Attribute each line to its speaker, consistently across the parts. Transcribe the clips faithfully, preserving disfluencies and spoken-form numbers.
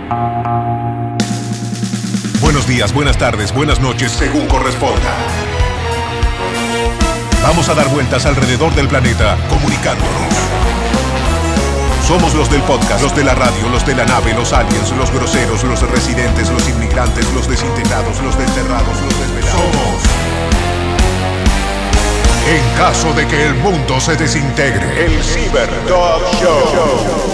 Speaker 1: Buenos días, buenas tardes, buenas noches, según corresponda. Vamos a dar vueltas alrededor del planeta, comunicándonos. Somos los del podcast, los de la radio, los de la nave, los aliens, los groseros, los residentes, los inmigrantes, los desintegrados, los desterrados, los desvelados. Somos. En caso de que el mundo se desintegre, el Ciberdog Show.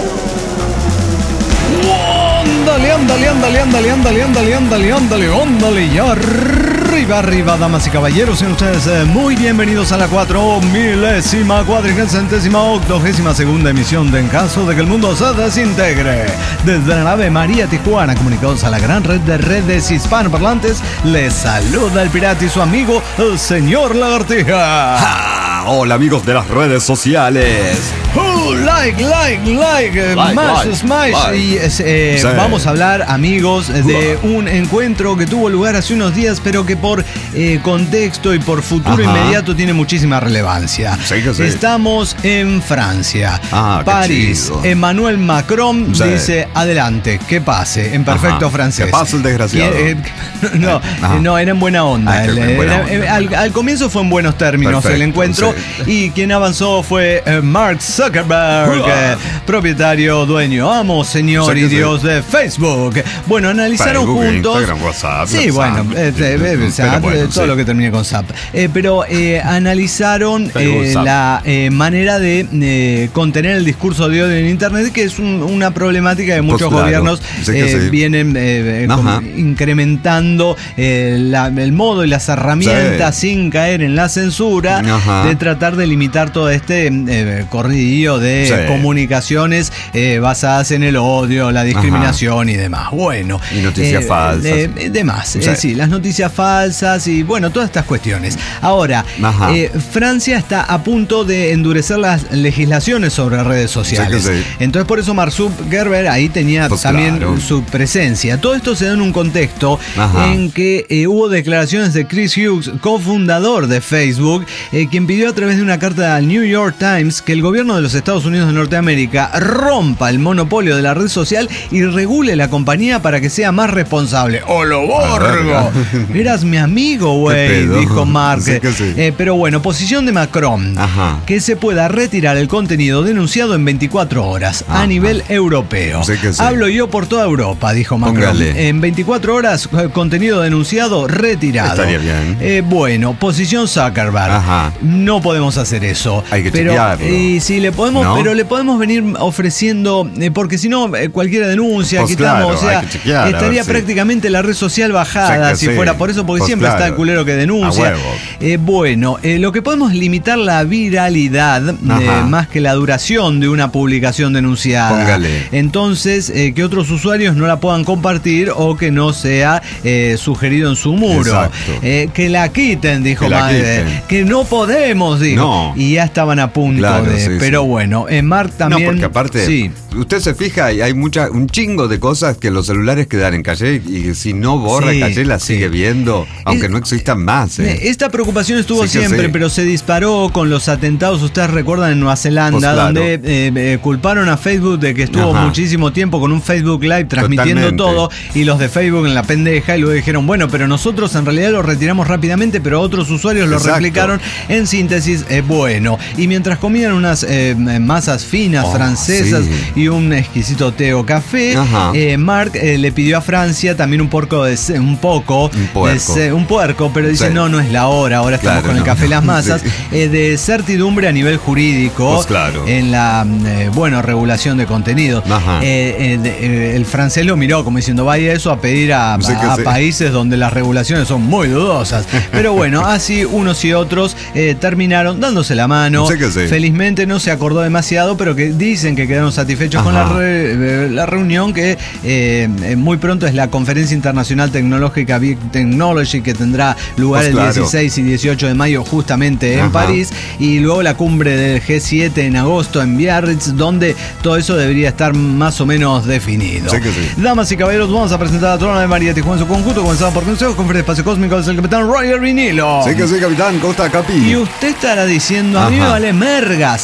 Speaker 2: Ándale, ándale, ándale, ándale, ándale, ándale, ándale, ándale, ándale, y arriba, arriba, damas y caballeros, sean ustedes eh, muy bienvenidos a la cuatro milésima, cuadragésima, octogésima segunda emisión de En caso de que el mundo se desintegre. Desde la nave María Tijuana, comunicados a la gran red de redes hispanoparlantes, les saluda el pirata y su amigo, el señor Lagartija.
Speaker 3: ¡Ja! Hola amigos de las redes sociales.
Speaker 2: Oh, like, like, like,
Speaker 3: like
Speaker 2: smash,
Speaker 3: like,
Speaker 2: smash.
Speaker 3: like.
Speaker 2: Y eh, sí. Vamos a hablar, amigos, de un encuentro que tuvo lugar hace unos días, pero que por eh, contexto y por futuro Ajá. inmediato tiene muchísima relevancia.
Speaker 3: Sí que sí.
Speaker 2: Estamos en Francia,
Speaker 3: ah,
Speaker 2: París. Emmanuel Macron sí. dice, adelante, que pase, en perfecto
Speaker 3: Ajá.
Speaker 2: francés.
Speaker 3: Que pase el desgraciado.
Speaker 2: Y, eh, no, eh, no, era en buena onda.
Speaker 3: Ah,
Speaker 2: el,
Speaker 3: en buena
Speaker 2: era,
Speaker 3: onda.
Speaker 2: Eh, al, al comienzo fue en buenos términos
Speaker 3: perfecto,
Speaker 2: el encuentro sí. y quien avanzó fue eh, Mark Zuckerberg, eh, propietario, dueño, amo, señor sí, y dios sí. de Facebook. Bueno, analizaron
Speaker 3: Facebook,
Speaker 2: juntos.
Speaker 3: Instagram, WhatsApp.
Speaker 2: Sí,
Speaker 3: WhatsApp,
Speaker 2: bueno, eh, eh, eh, Zap, bueno todo sí. lo que termine con Zap. Eh, pero eh, analizaron eh, la eh, manera de eh, contener el discurso de odio en Internet, que es un, una problemática que muchos pues claro, gobiernos sí eh, sí. vienen eh, incrementando eh, la, el modo y las herramientas sí. sin caer en la censura, Ajá. de tratar de limitar todo este eh, corridillo de sí. comunicaciones eh, basadas en el odio, la discriminación Ajá. y demás. Bueno.
Speaker 3: Y noticias eh, falsas.
Speaker 2: Eh, demás. Sí. Eh, sí, las noticias falsas y bueno, todas estas cuestiones. Ahora, eh, Francia está a punto de endurecer las legislaciones sobre redes sociales. Sí sí. Entonces, por eso Mark Zuckerberg ahí tenía pues también claro. su presencia. Todo esto se da en un contexto Ajá. en que eh, hubo declaraciones de Chris Hughes, cofundador de Facebook, eh, quien pidió a través de una carta al New York Times que el gobierno de los Estados Unidos de Norteamérica rompa el monopolio de la red social y regule la compañía para que sea más responsable. ¡Oh, lo borgo! Eras mi amigo, güey, dijo Mark. Sí sí. Eh, pero bueno, posición de Macron. Ajá. Que se pueda retirar el contenido denunciado en veinticuatro horas Ajá. a nivel europeo. Sí sí. Hablo yo por toda Europa, dijo Macron. Póngale. En veinticuatro horas, contenido denunciado, retirado.
Speaker 3: Estaría bien.
Speaker 2: Eh, bueno, posición Zuckerberg. Ajá. No podemos hacer eso.
Speaker 3: Hay que
Speaker 2: pero,
Speaker 3: chequearlo.
Speaker 2: Eh, sí, le podemos, ¿no? Pero le podemos venir ofreciendo, eh, porque si no, eh, cualquiera denuncia, pues quitamos, claro, o sea, chequear, estaría ver, prácticamente sí. la red social bajada si sí. fuera por eso, porque pues siempre claro. está el culero que denuncia. Eh, bueno, eh, lo que podemos limitar la viralidad, eh, más que la duración de una publicación denunciada.
Speaker 3: Póngale.
Speaker 2: Entonces, eh, que otros usuarios no la puedan compartir o que no sea eh, sugerido en su muro. Eh, que la quiten, dijo que Madre. Quiten. Que no podemos, dijo. No. Y ya estaban a punto claro, de. Sí, pero sí. bueno, eh, Mark también.
Speaker 3: No, porque aparte, sí. usted se fija y hay mucha, un chingo de cosas que los celulares quedan en caché y si no borra sí, caché la sí. sigue viendo, aunque es, no existan más. ¿eh?
Speaker 2: Esta preocupación estuvo sí siempre, sí. pero se disparó con los atentados, ustedes recuerdan, en Nueva Zelanda, pues claro. donde eh, eh, culparon a Facebook de que estuvo Ajá. muchísimo tiempo con un Facebook Live transmitiendo Totalmente. todo, y los de Facebook en la pendeja, y luego dijeron, bueno, pero nosotros en realidad lo retiramos rápidamente, pero otros usuarios lo Exacto. replicaron. En síntesis, eh, bueno, y mientras comían unas eh, masas finas oh, francesas sí. y un exquisito té o café, eh, Mark eh, le pidió a Francia también un poco de un poco
Speaker 3: un puerco,
Speaker 2: de, un puerco pero dice sí. no, no es la hora, ahora estamos claro, con no. el café y las masas, sí. eh, de certidumbre a nivel jurídico
Speaker 3: pues claro.
Speaker 2: en la eh, bueno, regulación de contenidos. Eh, eh, de, eh, el francés lo miró como diciendo, vaya eso a pedir a, sí a, a sí. países donde las regulaciones son muy dudosas, pero bueno, así unos y otros eh, terminaron dándose la mano. Sí sí. Felizmente no se acordó demasiado, pero que dicen que quedaron satisfechos Ajá. con la, re, la reunión, que eh, muy pronto es la Conferencia Internacional Tecnológica Big Technology, que tendrá lugar pues el claro. dieciséis y dieciocho de mayo justamente en Ajá. París, y luego la cumbre del G siete en agosto en Biarritz, donde todo eso debería estar más o menos definido.
Speaker 3: Sí que sí.
Speaker 2: Damas y caballeros, vamos a presentar a Trona de María Tijuana en su conjunto, comenzando por consejos con Fred Espacio Cósmico, es el capitán Roger Vinilo.
Speaker 3: Sí que sí, capitán, ¿cómo está, capi?
Speaker 2: Y usted estará diciendo, a Ajá. mí me vale mergas,
Speaker 3: Ajá,
Speaker 2: ni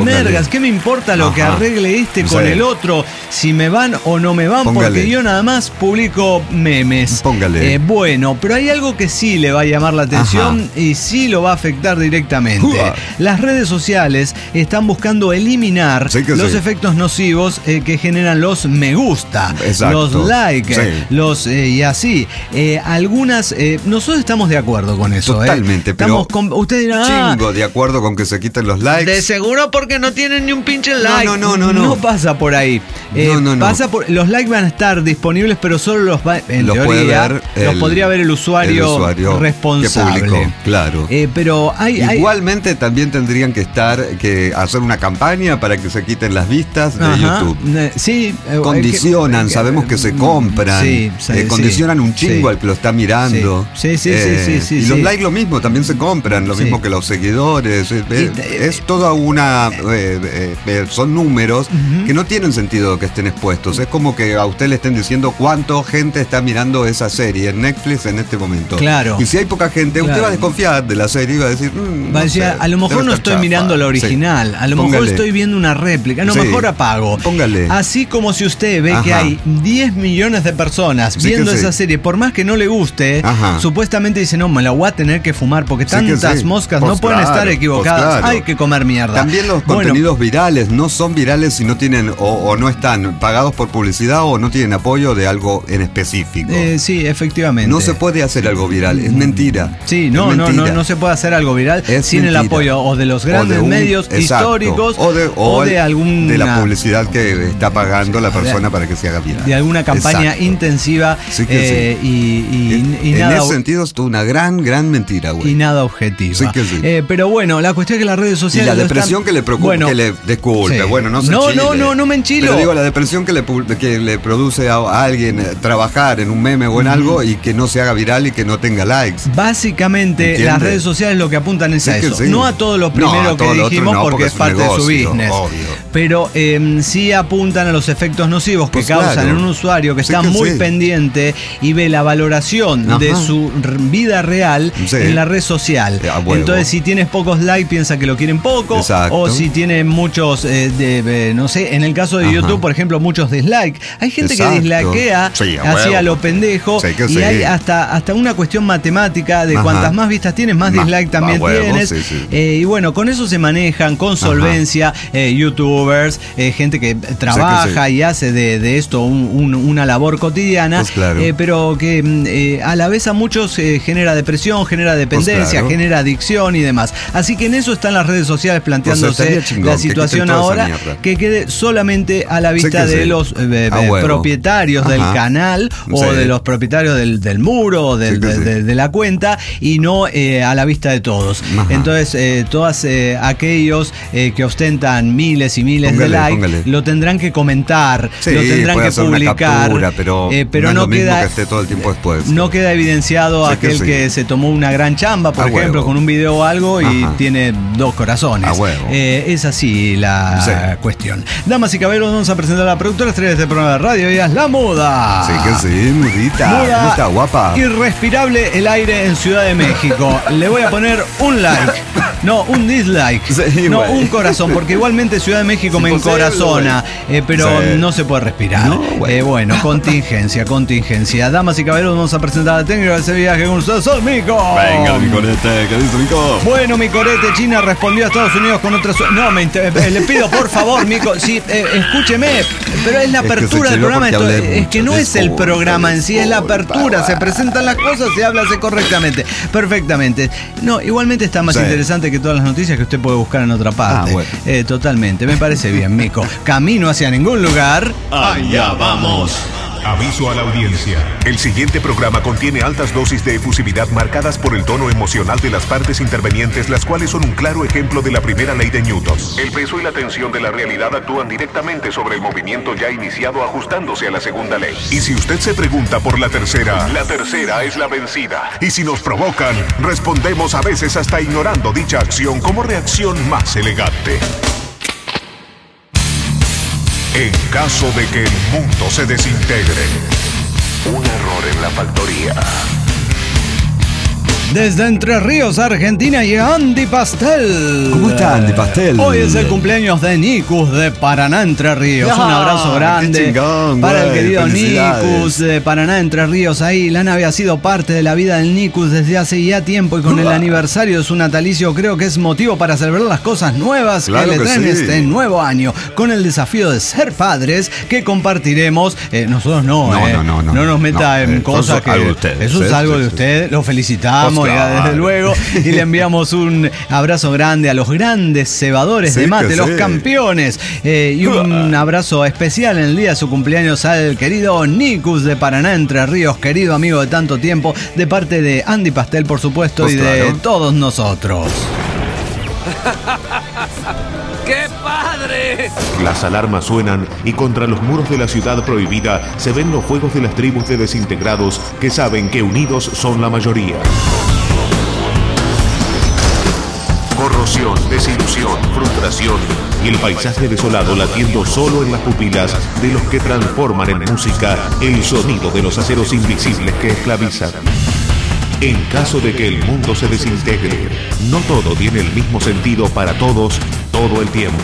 Speaker 2: mergas, ¿qué me importa lo Ajá. que arregle este sí. con el otro? Si me van o no me van, Póngale. porque yo nada más publico memes.
Speaker 3: Póngale.
Speaker 2: Eh, bueno, pero hay algo que sí le va a llamar la atención Ajá. y sí lo va a afectar directamente. Uh-huh. Las redes sociales están buscando eliminar sí los sí. efectos nocivos eh, que generan los me gusta, Exacto. los like, sí. los eh, y así. Eh, algunas, eh, nosotros estamos de acuerdo con eso.
Speaker 3: Totalmente,
Speaker 2: eh. estamos
Speaker 3: pero
Speaker 2: con, usted dirá,
Speaker 3: chingo de acuerdo con que se quiten los likes.
Speaker 2: De seguro porque no tienen ni un pinche like.
Speaker 3: No, no, no, no.
Speaker 2: No pasa por ahí. Eh, no, no, no. Pasa por, los likes van a estar disponibles, pero solo los va, en los teoría, ver el, los podría ver el usuario, el usuario responsable.
Speaker 3: Que publicó, claro.
Speaker 2: Eh, pero hay,
Speaker 3: igualmente
Speaker 2: hay,
Speaker 3: también tendrían que estar, que hacer una campaña para que se quiten las vistas de Ajá. YouTube.
Speaker 2: Eh, sí.
Speaker 3: Eh, condicionan, que, sabemos que se compran. Sí, sí, eh, condicionan sí, un chingo sí. al que lo está mirando.
Speaker 2: Sí, sí, sí.
Speaker 3: Eh,
Speaker 2: sí, sí, sí
Speaker 3: y
Speaker 2: sí.
Speaker 3: los likes lo mismo, también se compran, lo sí. mismo que los seguidores. Es, es, es toda una... Eh, eh, eh, son números uh-huh. que no tienen sentido que estén expuestos. Es como que a usted le estén diciendo cuánta gente está mirando esa serie en Netflix en este momento.
Speaker 2: Claro.
Speaker 3: Y si hay poca gente, claro. usted va a desconfiar de la serie y va a decir... Mmm,
Speaker 2: va a decir, no sé, a lo mejor no estoy chafa. mirando la original, sí. a lo Póngale. mejor estoy viendo una réplica, a lo sí. mejor apago.
Speaker 3: Póngale.
Speaker 2: Así como si usted ve Ajá. que hay diez millones de personas sí viendo esa sí. serie, por más que no le guste, Ajá. supuestamente dice, no, me la voy a tener que fumar porque sí tantas sí. moscas pues no pueden claro, estar equivocadas, pues claro. hay que comer mierda.
Speaker 3: También los bueno, contenidos virales no son virales si no tienen o, o no están pagados por publicidad o no tienen apoyo de algo en específico.
Speaker 2: Eh, sí, efectivamente.
Speaker 3: No se puede hacer algo viral, es mentira.
Speaker 2: Sí, no,
Speaker 3: es
Speaker 2: no,
Speaker 3: mentira.
Speaker 2: no, no se puede hacer algo viral
Speaker 3: es
Speaker 2: sin
Speaker 3: mentira.
Speaker 2: el apoyo o de los grandes un, medios exacto. históricos
Speaker 3: o de, o
Speaker 2: o de algún
Speaker 3: de la publicidad que está pagando la persona de, para que se haga viral.
Speaker 2: De alguna campaña exacto. intensiva
Speaker 3: sí que
Speaker 2: eh,
Speaker 3: sí.
Speaker 2: y, y,
Speaker 3: en,
Speaker 2: y
Speaker 3: en
Speaker 2: nada.
Speaker 3: En ese sentido es una gran, gran mentira, güey.
Speaker 2: Y nada objetiva.
Speaker 3: Sí que sí.
Speaker 2: Eh, pero bueno, la cuestión es que las redes sociales.
Speaker 3: Y la depresión están... que le preocupa, bueno, que le disculpe, sí. bueno, no se
Speaker 2: No,
Speaker 3: enchile,
Speaker 2: no, no, no me enchilo.
Speaker 3: Pero digo, la depresión que le, que le produce a, a alguien eh, trabajar en un meme o en mm. algo y que no se haga viral y que no tenga likes.
Speaker 2: Básicamente, ¿entiende? Las redes sociales lo que apuntan es, es a eso. Sí. No a todo lo primero no, que dijimos no, porque, porque es parte negocio, de su business.
Speaker 3: Obvio.
Speaker 2: Pero eh, sí apuntan a los efectos nocivos que pues causan claro. en un usuario que sí está que muy sí. pendiente y ve la valoración Ajá. de su vida real sí. en la red social. Entonces, si tienes pocos likes, piensa que lo quieren poco.
Speaker 3: Exacto.
Speaker 2: O si tiene muchos, eh, de, de, no sé, en el caso de Ajá. YouTube, por ejemplo, muchos dislikes. Hay gente Exacto. que dislikea sí, hacia lo pendejo.
Speaker 3: Sí,
Speaker 2: y
Speaker 3: sí.
Speaker 2: hay hasta, hasta una cuestión matemática de Ajá. cuantas más vistas tienes, más Ma, dislike también huevo, tienes. Sí, sí. Eh, y bueno, con eso se manejan con solvencia eh, youtubers, eh, gente que trabaja sí, que sí. y hace de, de esto un, un, una labor cotidiana,
Speaker 3: pues claro.
Speaker 2: eh, pero que eh, a la vez a muchos eh, genera depresión, genera dependencia, pues claro. genera adicción y demás. Así que en eso están las redes sociales planteándose pues la situación ahora, que quede solamente a la vista de sí. los eh, eh, propietarios Ajá. del canal o sí. de los propietarios del, del muro o del, sí de, sí. de, de la cuenta y no eh, a la vista de todos. Ajá. Entonces, eh, todos eh, aquellos eh, que ostentan miles y miles póngale, de likes póngale. lo tendrán que comentar,
Speaker 3: sí,
Speaker 2: lo tendrán que publicar,
Speaker 3: captura, pero,
Speaker 2: eh, pero
Speaker 3: no,
Speaker 2: no queda
Speaker 3: que esté todo el tiempo después.
Speaker 2: No queda evidenciado sí aquel que, sí. que se tomó una gran chamba, por a ejemplo, huevo. con un video o algo y Ajá. tiene dos corazones.
Speaker 3: A huevo.
Speaker 2: Eh, es así la sí. cuestión. Damas y caballeros, vamos a presentar a la productora estrella de este programa de radio, ella es la Muda.
Speaker 3: Sí que sí, mudita.
Speaker 2: Muda,
Speaker 3: Muda guapa.
Speaker 2: Irrespirable el aire en Ciudad de México. Le voy a poner un like. No, un dislike. Sí, no, wey. un corazón, porque igualmente Ciudad de México sí, me encorazona, eh, pero sí. no se puede respirar. No, eh, bueno, contingencia, contingencia. Damas y caballeros, vamos a presentar a la técnica de ese viaje con ustedes. ¡Soy Mico!
Speaker 3: Venga, mi corete, ¿qué dice Mico?
Speaker 2: Bueno, mi corete, China respondió a Estados Unidos con otra... Su- no, me inter- le pido por favor, Mico, sí, eh, escúcheme, pero es la apertura es del programa. Esto, es que no es el programa en sí, es la apertura. Se presentan las cosas y háblase correctamente, perfectamente. No, igualmente está más sí. interesante que todas las noticias que usted puede buscar en otra parte. Ah, bueno. eh, totalmente, me parece bien, Mico. Camino hacia ningún lugar.
Speaker 1: Allá vamos. Aviso a la audiencia. El siguiente programa contiene altas dosis de efusividad marcadas por el tono emocional de las partes intervenientes, las cuales son un claro ejemplo de la primera ley de Newton. El peso y la tensión de la realidad actúan directamente sobre el movimiento ya iniciado, ajustándose a la segunda ley. Y si usted se pregunta por la tercera, la tercera es la vencida. Y si nos provocan, respondemos a veces hasta ignorando dicha acción como reacción más elegante. En caso de que el mundo se desintegre, un error en la factoría,
Speaker 2: Desde Entre Ríos, Argentina, llega Andy Pastel.
Speaker 3: ¿Cómo está Andy Pastel?
Speaker 2: Hoy es el cumpleaños de Nicus de Paraná, Entre Ríos.
Speaker 3: No,
Speaker 2: un abrazo grande
Speaker 3: chingón,
Speaker 2: para
Speaker 3: güey,
Speaker 2: el querido
Speaker 3: Nicus
Speaker 2: de Paraná, Entre Ríos. Ahí la nave ha sido parte de la vida del Nicus desde hace ya tiempo y con el aniversario de su natalicio creo que es motivo para celebrar las cosas nuevas
Speaker 3: claro
Speaker 2: que le
Speaker 3: que
Speaker 2: traen
Speaker 3: sí.
Speaker 2: este nuevo año con el desafío de ser padres que compartiremos. Eh, nosotros no,
Speaker 3: No,
Speaker 2: eh,
Speaker 3: no, no, no.
Speaker 2: no nos meta
Speaker 3: No,
Speaker 2: en
Speaker 3: eh,
Speaker 2: cosas
Speaker 3: eso es
Speaker 2: que
Speaker 3: algo de ustedes,
Speaker 2: eso es
Speaker 3: ¿eh?
Speaker 2: algo
Speaker 3: Sí,
Speaker 2: de
Speaker 3: sí.
Speaker 2: ustedes. Lo felicitamos,
Speaker 3: Pues
Speaker 2: ya,
Speaker 3: claro.
Speaker 2: desde luego, y le enviamos un abrazo grande a los grandes cebadores
Speaker 3: Sí
Speaker 2: de mate,
Speaker 3: que
Speaker 2: los
Speaker 3: sí.
Speaker 2: campeones, eh, y un abrazo especial en el día de su cumpleaños al querido Nicus de Paraná, Entre Ríos, querido amigo de tanto tiempo, de parte de Andy Pastel, por supuesto,
Speaker 3: Pues
Speaker 2: y de
Speaker 3: claro.
Speaker 2: todos nosotros.
Speaker 4: ¡Qué padre!
Speaker 1: Las alarmas suenan y contra los muros de la ciudad prohibida se ven los fuegos de las tribus de desintegrados que saben que unidos son la mayoría. Corrosión, desilusión, frustración y el paisaje desolado latiendo solo en las pupilas de los que transforman en música el sonido de los aceros invisibles que esclavizan. En caso de que el mundo se desintegre, no todo tiene el mismo sentido para todos todo el tiempo.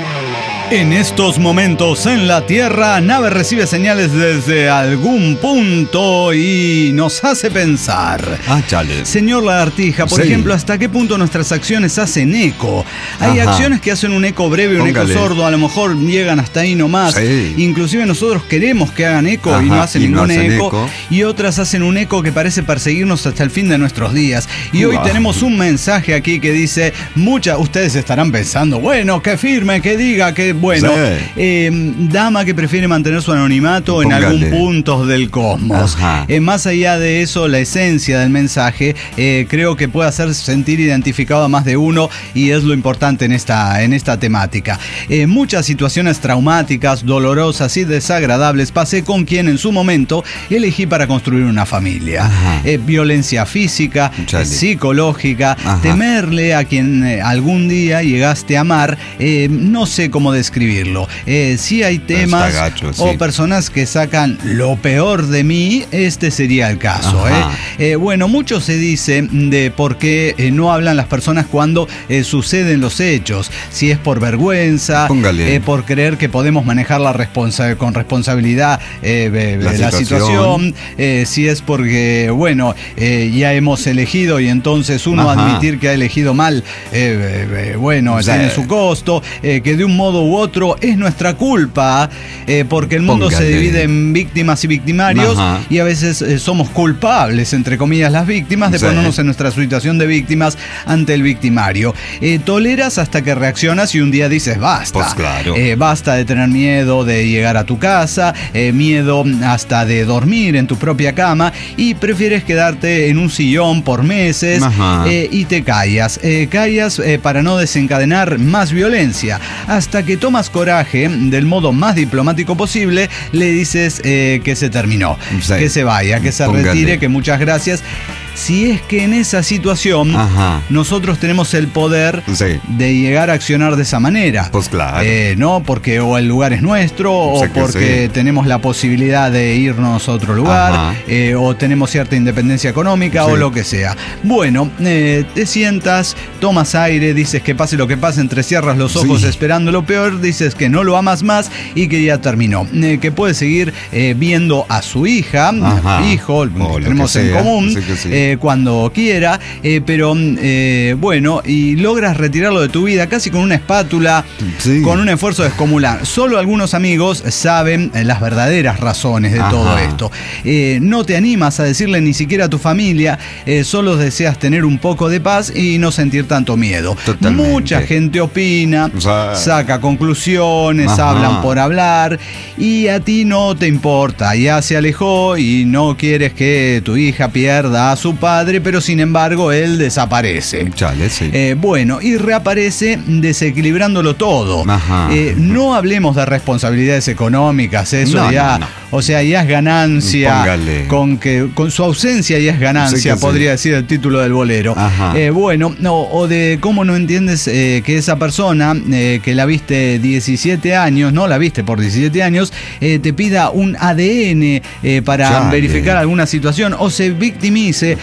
Speaker 2: En estos momentos en la Tierra, nave recibe señales desde algún punto y nos hace pensar.
Speaker 3: Ah, chale.
Speaker 2: Señor Lagartija, por
Speaker 3: Sí.
Speaker 2: ejemplo, ¿hasta qué punto nuestras acciones hacen eco? Hay
Speaker 3: Ajá.
Speaker 2: acciones que hacen un eco breve, un
Speaker 3: Póngale.
Speaker 2: eco sordo, a lo mejor llegan hasta ahí nomás.
Speaker 3: Sí.
Speaker 2: Inclusive nosotros queremos que hagan eco y
Speaker 3: Ajá,
Speaker 2: no hacen
Speaker 3: y no
Speaker 2: ningún
Speaker 3: hacen
Speaker 2: eco.
Speaker 3: eco.
Speaker 2: Y otras hacen un eco que parece perseguirnos hasta el fin de nuestros días. Y hoy
Speaker 3: Uah.
Speaker 2: tenemos un mensaje aquí que dice, muchas, ustedes estarán pensando, bueno, que firme, que diga, que bueno.
Speaker 3: Sí.
Speaker 2: Eh, dama que prefiere mantener su anonimato en
Speaker 3: Póngale.
Speaker 2: algún punto del cosmos.
Speaker 3: Ajá.
Speaker 2: Eh, más allá de eso, la esencia del mensaje eh, creo que puede hacer sentir identificado a más de uno y es lo importante en esta, en esta temática. Eh, muchas situaciones traumáticas, dolorosas y desagradables pasé con quien en su momento elegí para construir una familia. Eh, violencia física,
Speaker 3: Chale.
Speaker 2: eh, psicológica,
Speaker 3: Ajá.
Speaker 2: temerle a quien eh, algún día llegaste a amar, eh, no sé cómo describirlo. Eh, sí hay temas
Speaker 3: Está gacho, sí.
Speaker 2: o personas que sacan lo peor de mí, este sería el caso.
Speaker 3: Ajá.
Speaker 2: ¿eh? Eh, bueno, mucho se dice de por qué eh, no hablan las personas cuando eh, suceden los hechos. Si es por vergüenza,
Speaker 3: Póngale.
Speaker 2: eh, por creer que podemos manejar la responsa con responsabilidad eh, eh,
Speaker 3: La
Speaker 2: la,
Speaker 3: situación.
Speaker 2: situación, eh, si es porque, bueno, eh, ya hemos elegido y entonces uno
Speaker 3: Ajá.
Speaker 2: admitir que ha elegido mal, eh, eh, eh, bueno,
Speaker 3: Sí.
Speaker 2: tiene su costo, eh, que de un modo u otro es nuestra culpa, eh, porque el mundo
Speaker 3: Póngale.
Speaker 2: se divide en víctimas y victimarios.
Speaker 3: Ajá.
Speaker 2: Y a veces eh, somos culpables, entre comillas, las víctimas de
Speaker 3: Sí.
Speaker 2: ponernos en nuestra situación de víctimas ante el victimario. Eh, toleras hasta que reaccionas y un día dices basta.
Speaker 3: Pues claro.
Speaker 2: Eh, basta de tener miedo de llegar a tu casa, eh, miedo hasta de dormir en tu propia cama y prefieres quedarte en un sillón por meses
Speaker 3: Ajá.
Speaker 2: eh, y te callas. Eh, callas eh, para no desencadenar más violencia. Hasta que tomas coraje del modo más diplomático posible, le dices eh, que se terminó,
Speaker 3: Sí.
Speaker 2: que se vaya, que se
Speaker 3: Póngale.
Speaker 2: retire, que muchas gracias. Si es que en esa situación
Speaker 3: Ajá.
Speaker 2: nosotros tenemos el poder
Speaker 3: Sí.
Speaker 2: de llegar a accionar de esa manera.
Speaker 3: Pues claro.
Speaker 2: Eh, no, porque o el lugar es nuestro, o
Speaker 3: Sé que
Speaker 2: porque
Speaker 3: sí.
Speaker 2: tenemos la posibilidad de irnos a otro lugar,
Speaker 3: Ajá.
Speaker 2: eh, o tenemos cierta independencia económica,
Speaker 3: Sí.
Speaker 2: o lo que sea. Bueno, eh, te sientas, tomas aire, dices que pase lo que pase, entrecierras los ojos
Speaker 3: Sí.
Speaker 2: esperando lo peor, dices que no lo amas más y que ya terminó. Eh, que puede seguir eh, viendo a su hija,
Speaker 3: Ajá.
Speaker 2: hijo,
Speaker 3: O lo
Speaker 2: que tenemos
Speaker 3: que
Speaker 2: en
Speaker 3: sea.
Speaker 2: común,
Speaker 3: Sí que sí.
Speaker 2: eh, cuando quiera, eh, pero eh, bueno, y logras retirarlo de tu vida casi con una espátula,
Speaker 3: Sí.
Speaker 2: con un esfuerzo descomunal. Solo algunos amigos saben eh, las verdaderas razones de
Speaker 3: Ajá.
Speaker 2: todo esto. Eh, no te animas a decirle ni siquiera a tu familia, eh, solo deseas tener un poco de paz y no sentir tanto miedo.
Speaker 3: Totalmente.
Speaker 2: Mucha gente opina,
Speaker 3: O sea,
Speaker 2: saca conclusiones,
Speaker 3: Ajá.
Speaker 2: hablan por hablar y a ti no te importa. Ya se alejó y no quieres que tu hija pierda a su padre, pero sin embargo él desaparece.
Speaker 3: Chale, sí.
Speaker 2: Eh, bueno, y reaparece desequilibrándolo todo.
Speaker 3: Ajá.
Speaker 2: Eh, no hablemos de responsabilidades económicas, eso
Speaker 3: No,
Speaker 2: ya,
Speaker 3: no, no.
Speaker 2: o sea, ya es ganancia.
Speaker 3: Póngale.
Speaker 2: Con que con su ausencia ya es ganancia,
Speaker 3: Sí que sí.
Speaker 2: podría decir el título del bolero.
Speaker 3: Ajá.
Speaker 2: Eh, bueno, no, o de cómo no entiendes eh, que esa persona eh, que la viste diecisiete años, no la viste por diecisiete años, eh, te pida un A D N eh, para
Speaker 3: Chale.
Speaker 2: verificar alguna situación o se victimice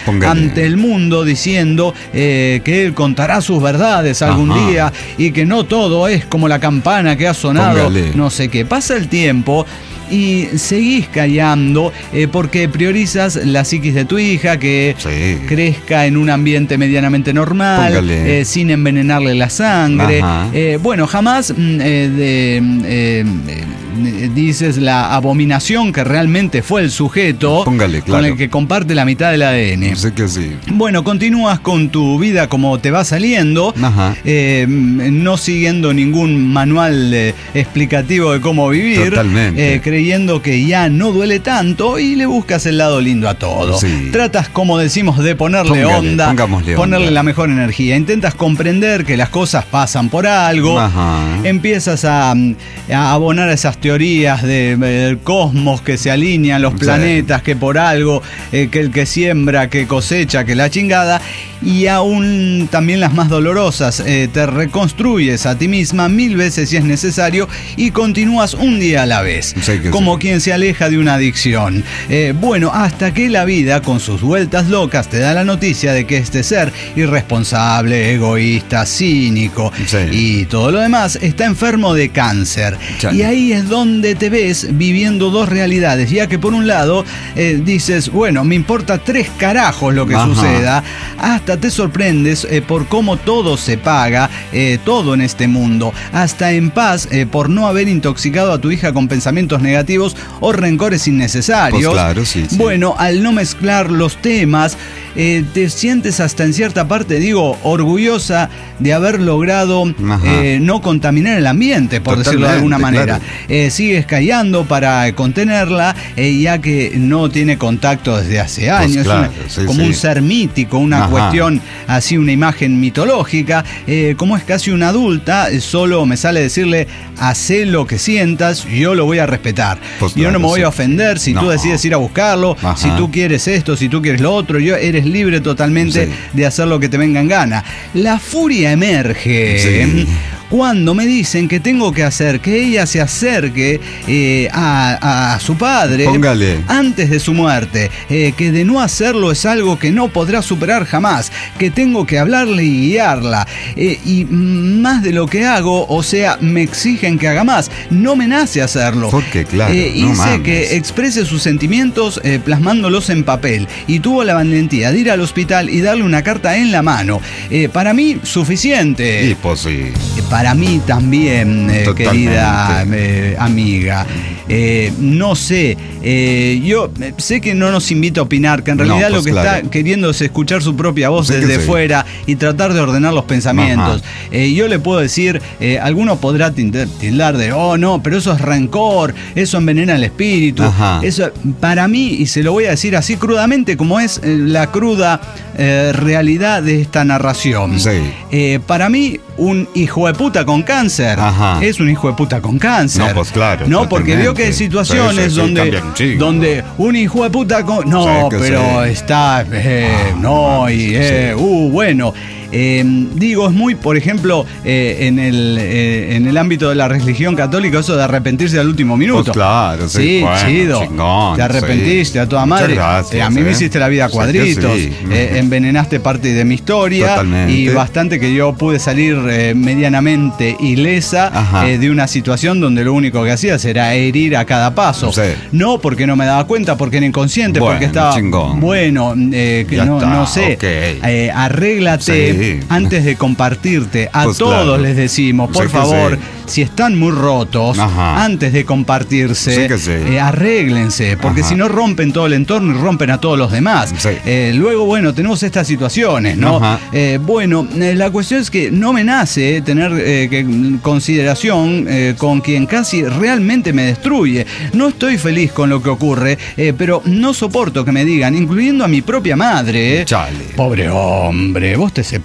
Speaker 2: Póngale. ante el mundo diciendo eh, que él contará sus verdades algún Ajá. día y que no todo es como la campana que ha sonado, Póngale. no sé qué. Pasa el tiempo y seguís callando eh, porque priorizas la psiquis de tu hija, que sí. crezca en un ambiente medianamente normal, eh, sin envenenarle la sangre. Eh, bueno, jamás eh, de, eh, eh, dices la abominación que realmente fue el sujeto Póngale, claro. con el que comparte la mitad del A D N.
Speaker 3: Sé que sí.
Speaker 2: Bueno, continúas con tu vida como te va saliendo, eh, no siguiendo ningún manual eh, explicativo de cómo vivir.
Speaker 3: Totalmente.
Speaker 2: Eh, creyendo que ya no duele tanto y le buscas el lado lindo a todo. Sí. Tratas, como decimos, de ponerle Póngale, onda, ponerle onda. la mejor energía. Intentas comprender que las cosas pasan por algo. Ajá. Empiezas a, a abonar esas teorías de, del cosmos, que se alinean los planetas, sí. que por algo, eh, que el que siembra, que cosecha, que la chingada. Y aún también las más dolorosas, eh, te reconstruyes a ti misma mil veces si es necesario y continúas un día a la vez. Sí, como sí. quien se aleja de una adicción. Eh, bueno, hasta que la vida, con sus vueltas locas, te da la noticia de que este ser irresponsable, egoísta, cínico sí. y todo lo demás está enfermo de cáncer. Chale. Y ahí es donde te ves viviendo dos realidades, ya que por un lado eh, dices, bueno, me importa tres carajos lo que Ajá. suceda, hasta te sorprendes eh, por cómo todo se paga, eh, todo en este mundo, hasta en paz eh, por no haber intoxicado a tu hija con pensamientos negativos o rencores innecesarios.
Speaker 3: Pues claro, sí, sí.
Speaker 2: Bueno, al no mezclar los temas, eh, te sientes hasta en cierta parte, digo, orgullosa de haber logrado eh, no contaminar el ambiente, por Totalmente, decirlo de alguna manera. Claro. Eh, sigues callando para contenerla, eh, ya que no tiene contacto desde hace años. Pues claro, una, sí, como sí. un ser mítico, una Ajá. cuestión así, una imagen mitológica. Eh, como es casi una adulta, solo me sale decirle, hacé lo que sientas, yo lo voy a respetar. Pues yo claro, no me voy sí. a ofender si no. tú decides ir a buscarlo, Ajá. si tú quieres esto, si tú quieres lo otro, yo eres libre totalmente sí. de hacer lo que te venga en gana. La furia emerge sí. cuando me dicen que tengo que hacer que ella se acerque eh, a, a su padre
Speaker 3: Póngale.
Speaker 2: antes de su muerte, eh, que de no hacerlo es algo que no podrá superar jamás, que tengo que hablarle y guiarla, eh, y más de lo que hago, o sea, me exigen que haga más, no me nace hacerlo.
Speaker 3: Porque claro,
Speaker 2: eh,
Speaker 3: no
Speaker 2: hice
Speaker 3: mames.
Speaker 2: que exprese sus sentimientos eh, plasmándolos en papel, y tuvo la valentía de ir al hospital y darle una carta en la mano. Eh, para mí, suficiente.
Speaker 3: Y pues sí.
Speaker 2: Para mí también, eh, querida eh, amiga. Eh, no sé, eh, yo sé que no nos invita a opinar, que en realidad no, pues lo que claro. está queriendo es escuchar su propia voz sí desde fuera y tratar de ordenar los pensamientos. Eh, yo le puedo decir, eh, alguno podrá tildar de, oh no, pero eso es rencor, eso envenena el espíritu. Ajá. Eso, para mí, y se lo voy a decir así crudamente como es eh, la cruda eh, realidad de esta narración.
Speaker 3: Sí.
Speaker 2: Eh, para mí, un hijo de puta con cáncer Ajá. es un hijo de puta con cáncer.
Speaker 3: No, pues claro.
Speaker 2: No, porque veo que hay situaciones sí, sí, donde, también, donde un hijo de puta con... No, sí, pero sí. está... Eh, ah, no, y... Eh, sí. Uh, bueno... Eh, digo, es muy, por ejemplo, eh, en, el, eh, en el ámbito de la religión católica, eso de arrepentirse al último minuto.
Speaker 3: Pues claro, sí.
Speaker 2: Sí,
Speaker 3: bueno,
Speaker 2: chido.
Speaker 3: Chingón,
Speaker 2: te arrepentiste sí. a toda madre.
Speaker 3: Gracias,
Speaker 2: eh, a mí
Speaker 3: eh.
Speaker 2: me hiciste la vida a cuadritos. Sí, sí. Eh, envenenaste parte de mi historia.
Speaker 3: Totalmente.
Speaker 2: Y bastante que yo pude salir eh, medianamente ilesa eh, de una situación donde lo único que hacías era herir a cada paso. Sí. No porque no me daba cuenta, porque era inconsciente,
Speaker 3: bueno,
Speaker 2: porque estaba.
Speaker 3: Chingón.
Speaker 2: Bueno, eh, que no, no sé. Okay. Eh, arréglate. Sí. Antes de compartirte, a pues todos claro. les decimos, por sí favor, sí. si están muy rotos, Ajá. antes de compartirse, sí sí. Eh, arréglense, porque Ajá. si no rompen todo el entorno y rompen a todos los demás. Sí. Eh, luego, bueno, tenemos estas situaciones, ¿no? Eh, bueno, eh, la cuestión es que no me nace eh, tener eh, que, consideración eh, con quien casi realmente me destruye. No estoy feliz con lo que ocurre, eh, pero no soporto que me digan, incluyendo a mi propia madre, eh,
Speaker 3: Chale.
Speaker 2: pobre hombre, vos te separaste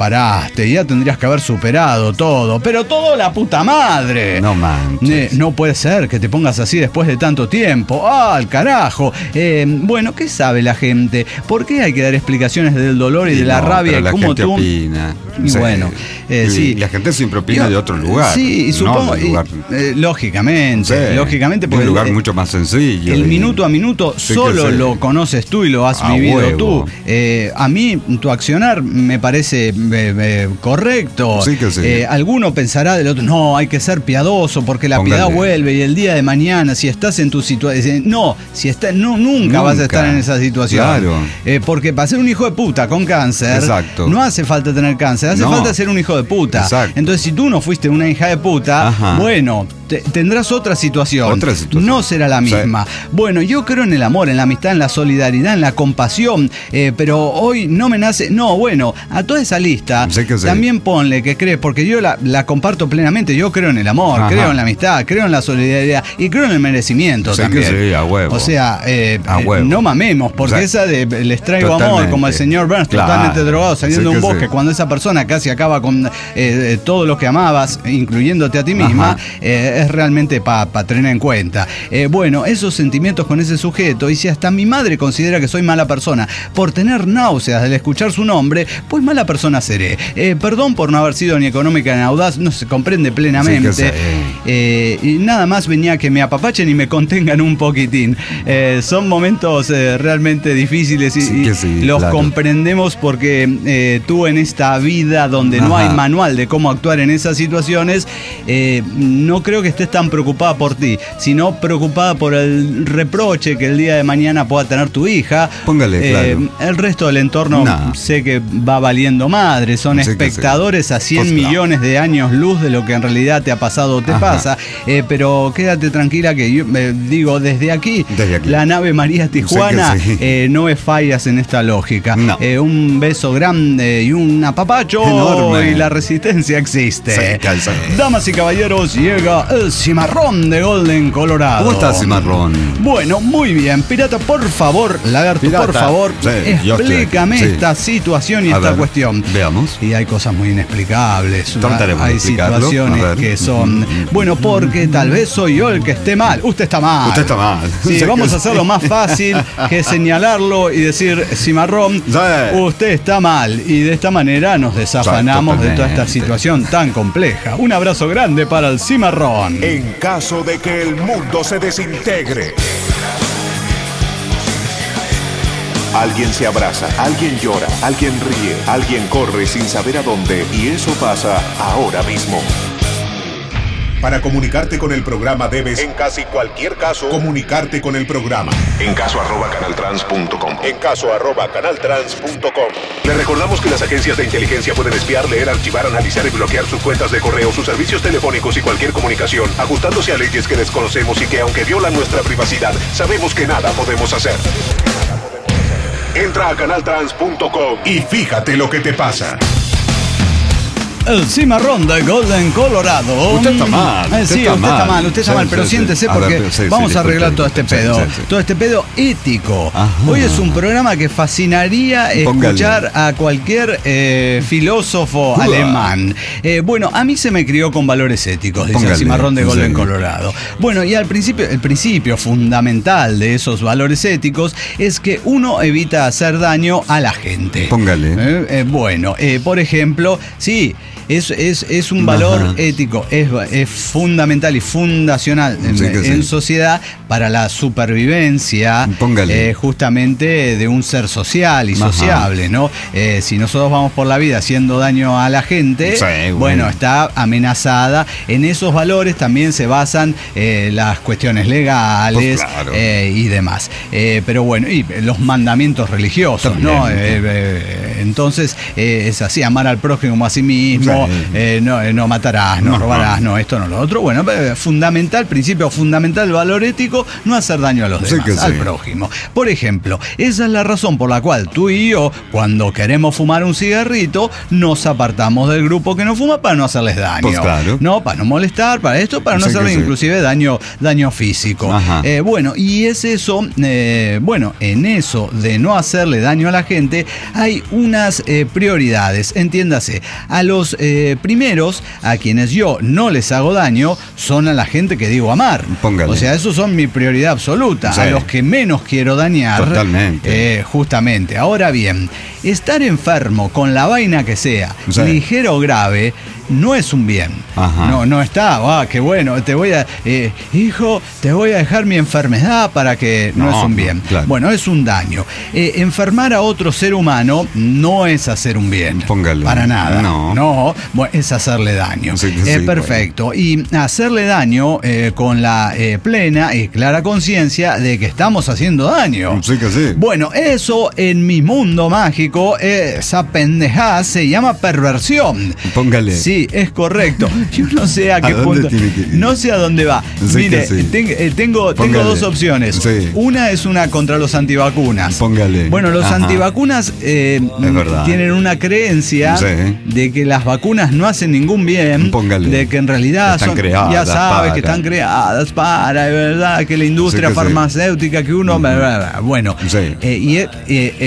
Speaker 2: separaste, ya tendrías que haber superado todo, pero todo la puta madre.
Speaker 3: No manches.
Speaker 2: Eh, no puede ser que te pongas así después de tanto tiempo. ¡Ah, al carajo! Eh, bueno, ¿qué sabe la gente? ¿Por qué hay que dar explicaciones del dolor y, y de la no, rabia?
Speaker 3: La
Speaker 2: ¿Cómo
Speaker 3: gente
Speaker 2: tú?
Speaker 3: opina.
Speaker 2: Y sí. bueno, eh,
Speaker 3: y
Speaker 2: sí.
Speaker 3: La gente siempre opina Yo, de otro lugar.
Speaker 2: Sí, y supongo.
Speaker 3: No, lugar.
Speaker 2: Y, eh, lógicamente, sí, lógicamente, porque
Speaker 3: un lugar
Speaker 2: el,
Speaker 3: mucho más sencillo.
Speaker 2: El y, minuto a minuto sí solo lo conoces tú y lo has ah, vivido huevo. tú. Eh, a mí, tu accionar me parece eh, eh, correcto.
Speaker 3: Sí que sí.
Speaker 2: Eh, alguno pensará del otro, no, hay que ser piadoso porque la Póngale. piedad vuelve y el día de mañana, si estás en tu situación. No, si está, no, nunca, nunca vas a estar en esa situación.
Speaker 3: Claro.
Speaker 2: Eh, porque para ser un hijo de puta con cáncer,
Speaker 3: Exacto.
Speaker 2: no hace falta tener cáncer, hace no. falta ser un hijo de puta.
Speaker 3: Exacto.
Speaker 2: Entonces, si tú no fuiste una hija de puta, Ajá. bueno, te, tendrás otra situación.
Speaker 3: Otra situación.
Speaker 2: No será la misma. Sí. Bueno, yo creo en el amor, en la amistad, en la solidaridad, en la compasión, eh, pero hoy no me nace. No, bueno, a toda esa lista sí que sí. también ponle que crees, porque yo la, la comparto plenamente. Yo creo en el amor, Ajá. creo en la amistad, creo en la solidaridad y creo en el merecimiento
Speaker 3: sí
Speaker 2: también.
Speaker 3: Que sí, a huevo.
Speaker 2: O sea, eh, a huevo. no mamemos, porque o sea, esa de les traigo totalmente. amor, como el señor Burns, claro. totalmente drogado, saliendo sí de un bosque, sí. cuando esa persona casi acaba con eh, todo lo que amabas, incluyéndote a ti misma, eh, es realmente para pa tener en cuenta. Eh, bueno, esos sentimientos con ese sujeto, y si hasta mi madre considera que soy mala persona por tener náuseas al escuchar su nombre, pues mala persona seré. Eh, perdón por no haber sido ni económica ni audaz, no se comprende plenamente. Sí, eh, y nada más venía que me apapachen y me contengan un poquitín. Eh, son momentos eh, realmente difíciles y, sí y sí, los claro. comprendemos porque eh, tú en esta vida donde Ajá. no hay manual de cómo actuar en esas situaciones, eh, no creo que estés tan preocupada por ti, sino preocupada por el reproche que el día de mañana pueda tener tu hija.
Speaker 3: Póngale,
Speaker 2: eh,
Speaker 3: claro.
Speaker 2: El resto del entorno no. sé que va valiendo madre, son sí espectadores sí. a cien pues millones no. de años luz de lo que en realidad te ha pasado o te Ajá. pasa, eh, pero quédate tranquila que yo eh, digo desde aquí, desde aquí, la nave María Tijuana sí sí. Eh, no es fallas en esta lógica. No. Eh, un beso grande y un apapacho enorme. Y la resistencia existe.
Speaker 3: Sí,
Speaker 2: damas y caballeros, llega el cimarrón de Golden Colorado.
Speaker 3: ¿Cómo está cimarrón?
Speaker 2: Bueno, muy bien. Pirata, por favor, Lagarto, Pirata. por favor, sí, explícame sí. esta situación y A esta ver, cuestión.
Speaker 3: Veamos.
Speaker 2: Y hay cosas muy inexplicables.
Speaker 3: Trataremos
Speaker 2: hay situaciones que son... Bueno, porque tal vez soy yo el que esté mal. Usted está mal.
Speaker 3: Usted está mal.
Speaker 2: Sí, vamos a hacerlo más fácil que señalarlo y decir, cimarrón, sí. usted está mal. Y de esta manera nos desafanamos de toda esta situación tan compleja. Un abrazo grande para el cimarrón.
Speaker 1: En caso de que el mundo se desintegre, alguien se abraza, alguien llora, alguien ríe, alguien corre sin saber a dónde, y eso pasa ahora mismo. Para comunicarte con el programa debes, en casi cualquier caso, comunicarte con el programa. En caso arroba canaltrans punto com. En caso arroba canaltrans punto com. Le recordamos que las agencias de inteligencia pueden espiar, leer, archivar, analizar y bloquear sus cuentas de correo, sus servicios telefónicos y cualquier comunicación, ajustándose a leyes que desconocemos y que, aunque violan nuestra privacidad, sabemos que nada podemos hacer. Entra a canaltrans punto com y fíjate lo que te pasa.
Speaker 2: El cimarrón de Golden Colorado.
Speaker 3: Usted está mal.
Speaker 2: Eh, sí,
Speaker 3: está
Speaker 2: usted
Speaker 3: mal.
Speaker 2: está mal, usted está sí, mal, pero sí, siéntese sí. porque ver, sí, vamos sí, a arreglar todo este pedo. Sí, sí. Todo este pedo ético. Ajá. Hoy es un programa que fascinaría Póngale. escuchar a cualquier eh, filósofo Uah. alemán. Eh, bueno, a mí se me crió con valores éticos, dice Póngale. el cimarrón de Golden sí. Colorado. Bueno, y al principio, el principio fundamental de esos valores éticos es que uno evita hacer daño a la gente.
Speaker 3: Póngale.
Speaker 2: Eh, eh, bueno, eh, por ejemplo, sí. Es, es, es un valor Ajá. ético, es, es fundamental y fundacional en, sí en sí. sociedad para la supervivencia eh, justamente de un ser social y Ajá. sociable, ¿no? Eh, si nosotros vamos por la vida haciendo daño a la gente, sí, bueno, bueno, está amenazada. En esos valores también se basan eh, las cuestiones legales pues claro. eh, y demás. Eh, pero bueno, y los mandamientos religiosos, también, ¿no? Eh, eh, entonces, eh, es así, amar al prójimo como a sí mismo. Sí. Eh, no, no matarás, no, no robarás, no, esto no, lo otro. Bueno, fundamental, principio fundamental, valor ético básico, no hacer daño a los demás, sí al sí. prójimo. Por ejemplo, esa es la razón por la cual tú y yo, cuando queremos fumar un cigarrito, nos apartamos del grupo que no fuma para no hacerles daño.
Speaker 3: Pues claro.
Speaker 2: No, para no molestar, para esto, para no sí hacerles inclusive sí. daño, daño físico. Eh, bueno, y es eso, eh, bueno, en eso de no hacerle daño a la gente, hay unas eh, prioridades. Entiéndase, a los eh, primeros, a quienes yo no les hago daño, son a la gente que digo amar.
Speaker 3: Póngale.
Speaker 2: O sea, esos son mi prioridad absoluta. Sí. A los que menos quiero dañar.
Speaker 3: Totalmente.
Speaker 2: Eh, justamente. Ahora bien, estar enfermo con la vaina que sea, sí. ligero o grave, no es un bien.
Speaker 3: Ajá.
Speaker 2: No, no está, ah, qué bueno, te voy a, eh, hijo, te voy a dejar mi enfermedad para que no, no es un bien. Claro. Bueno, es un daño. Eh, enfermar a otro ser humano no es hacer un bien.
Speaker 3: Póngale.
Speaker 2: Para nada.
Speaker 3: No.
Speaker 2: No, bueno, es hacerle daño.
Speaker 3: Sí,
Speaker 2: sí,
Speaker 3: eh,
Speaker 2: perfecto. Bueno. Y hacerle daño eh, con la eh, plena y clara conciencia de que estamos haciendo daño.
Speaker 3: Sí que sí.
Speaker 2: Bueno, eso en mi mundo mágico, esa pendejada se llama perversión.
Speaker 3: Póngale.
Speaker 2: Sí. Es correcto. Yo no sé a qué ¿A punto. No sé a dónde va. Sí, Mire, sí. ten, eh, tengo, tengo dos opciones.
Speaker 3: Sí.
Speaker 2: Una es una contra los antivacunas.
Speaker 3: Póngale.
Speaker 2: Bueno, los Ajá. antivacunas eh, tienen una creencia sí. de que las vacunas no hacen ningún bien.
Speaker 3: Póngale.
Speaker 2: De que en realidad
Speaker 3: están
Speaker 2: son,
Speaker 3: creadas,
Speaker 2: ya sabes
Speaker 3: para.
Speaker 2: que están creadas para, de verdad, que la industria sí que farmacéutica sí. que uno. Uh-huh. Bueno,
Speaker 3: sí.
Speaker 2: eh, y eh,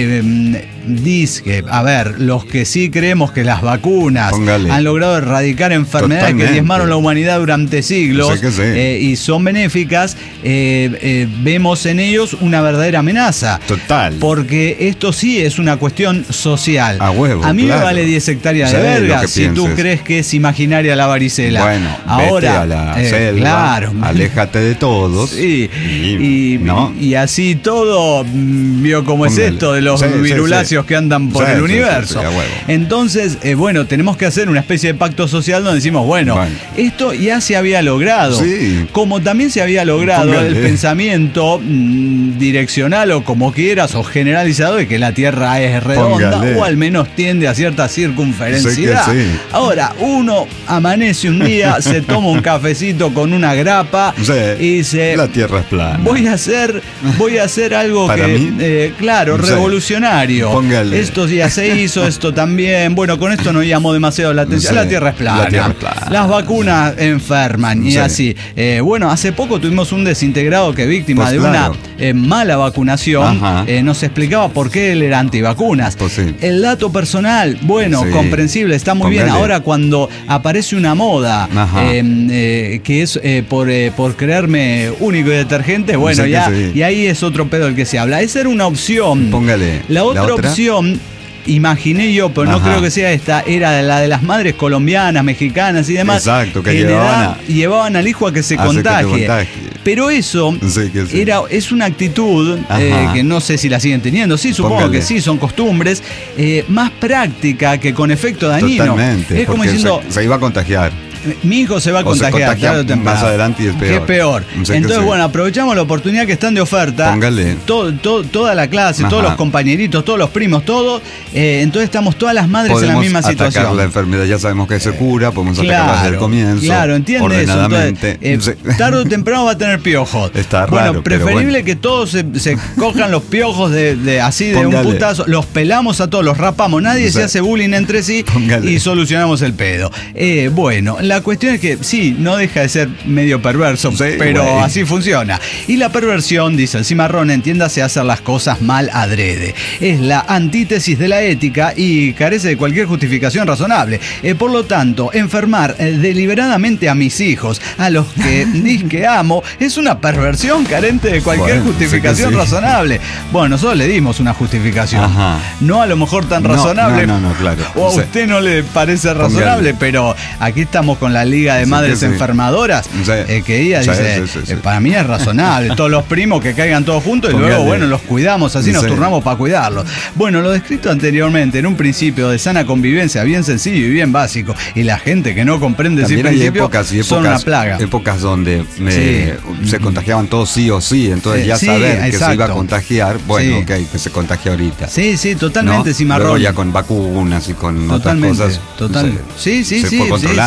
Speaker 2: eh, dice que, a ver, los que sí creemos que las vacunas Póngale. han logrado erradicar enfermedades Totalmente. que diezmaron la humanidad durante siglos
Speaker 3: sí sí.
Speaker 2: eh, y son benéficas, eh, eh, vemos en ellos una verdadera amenaza.
Speaker 3: Total.
Speaker 2: Porque esto sí es una cuestión social.
Speaker 3: A huevo,
Speaker 2: A mí
Speaker 3: claro.
Speaker 2: me vale diez hectáreas
Speaker 3: sí,
Speaker 2: de verga si
Speaker 3: pienses.
Speaker 2: tú crees que es imaginaria la varicela.
Speaker 3: Bueno,
Speaker 2: ahora
Speaker 3: vete a la
Speaker 2: eh,
Speaker 3: selva,
Speaker 2: claro.
Speaker 3: aléjate de todos.
Speaker 2: Sí.
Speaker 3: Y,
Speaker 2: y,
Speaker 3: ¿no?
Speaker 2: y así todo, vio cómo Póngale. es esto de los sí, viruláceos sí, sí. que andan por sí, el universo.
Speaker 3: Sí, sí, sí,
Speaker 2: Entonces, eh, bueno, tenemos que hacer una especie de pacto social donde decimos, bueno, bueno. esto ya se había logrado.
Speaker 3: Sí.
Speaker 2: Como también se había logrado Póngale. el pensamiento mmm, direccional o como quieras o generalizado de que la Tierra es redonda Póngale. o al menos tiende a cierta circunferencia.
Speaker 3: Sí sí.
Speaker 2: Ahora, uno amanece un día, se toma un cafecito con una grapa
Speaker 3: sí.
Speaker 2: y dice,
Speaker 3: la Tierra es plana.
Speaker 2: Voy a hacer, voy a hacer algo
Speaker 3: ¿Para
Speaker 2: que,
Speaker 3: mí?
Speaker 2: Eh, claro, sí. revolucionario.
Speaker 3: Póngale.
Speaker 2: Esto ya se hizo, esto también. Bueno, con esto no llamó demasiado la atención. Sí. La Tierra es plana.
Speaker 3: La Tierra es plana.
Speaker 2: Las vacunas enferman y sí. así. Eh, bueno, hace poco tuvimos un desintegrado que víctima pues de claro. una eh, mala vacunación eh, nos explicaba por qué él era antivacunas.
Speaker 3: Pues sí.
Speaker 2: El dato personal, bueno, sí. comprensible, está muy Póngale. bien. Ahora cuando aparece una moda eh, eh, que es eh, por, eh, por creerme único y detergente, bueno, sí, ya sí. y ahí es otro pedo del que se habla. Esa era una opción.
Speaker 3: Póngale.
Speaker 2: La otra, ¿La otra? opción, imaginé yo, pero Ajá. no creo que sea esta, era la de las madres colombianas, mexicanas y demás.
Speaker 3: Exacto, que, que
Speaker 2: llevaban, a, llevaban al hijo a que se contagie.
Speaker 3: Que contagie.
Speaker 2: Pero eso
Speaker 3: sí, que sí.
Speaker 2: era, es una actitud eh, que no sé si la siguen teniendo. Sí, supongo Póngale. que sí, son costumbres. Eh, más práctica que con efecto dañino.
Speaker 3: Totalmente.
Speaker 2: Es como diciendo.
Speaker 3: Se, se iba a contagiar.
Speaker 2: Mi hijo se va a contagiar,
Speaker 3: claro, más adelante y es peor.
Speaker 2: ¿Qué es peor?
Speaker 3: No sé
Speaker 2: Entonces, bueno, aprovechamos la oportunidad que están de oferta.
Speaker 3: Póngale.
Speaker 2: Todo, todo, toda la clase, Ajá. todos los compañeritos, todos los primos, todo. Eh, entonces estamos todas las madres
Speaker 3: podemos
Speaker 2: en la misma situación.
Speaker 3: Podemos atacar la enfermedad, ya sabemos que se cura, podemos
Speaker 2: claro,
Speaker 3: atacarla desde el comienzo.
Speaker 2: Claro, entiende eso. Entonces, eh, sí. Tarde o temprano va a tener piojos.
Speaker 3: Está raro,
Speaker 2: bueno, preferible
Speaker 3: bueno.
Speaker 2: que todos se, se cojan los piojos de, de así de Póngale. un putazo, los pelamos a todos, los rapamos, nadie sí. se hace bullying entre sí Póngale. y solucionamos el pedo. Eh, bueno, la cuestión es que sí, no deja de ser medio perverso, sí, pero güey. así funciona. Y la perversión, dice el cimarrón, entiéndase hacer las cosas mal adrede. Es la antítesis de la ética y carece de cualquier justificación razonable. Eh, por lo tanto, enfermar eh, deliberadamente a mis hijos, a los que que amo, es una perversión carente de cualquier bueno, justificación sí sí. razonable. Bueno, nosotros le dimos una justificación. Ajá. No a lo mejor tan
Speaker 3: no,
Speaker 2: razonable.
Speaker 3: No, no, no, claro.
Speaker 2: O a usted no le parece razonable, Póngale. pero aquí estamos con la Liga de Madres sí, sí. enfermadoras, sí. eh, que ella sí, dice, sí, sí, sí. Eh, para mí es razonable, todos los primos que caigan todos juntos y Póngale. luego, bueno, los cuidamos, así sí. nos turnamos para cuidarlos. Bueno, lo descrito anteriormente, en un principio de sana convivencia, bien sencillo y bien básico, y la gente que no comprende ese principio
Speaker 3: épocas y épocas,
Speaker 2: son una plaga.
Speaker 3: Épocas donde me, sí. se contagiaban todos sí o sí, entonces eh, ya sí, saber exacto. que se iba a contagiar, bueno, sí. ok, que se contagie ahorita.
Speaker 2: Sí, sí, totalmente,
Speaker 3: ¿no?
Speaker 2: cimarrón.
Speaker 3: Luego ya con vacunas y con
Speaker 2: totalmente,
Speaker 3: otras cosas.
Speaker 2: Total.
Speaker 3: Se,
Speaker 2: sí, sí,
Speaker 3: se
Speaker 2: sí,
Speaker 3: fue controlando.
Speaker 2: sí, sí,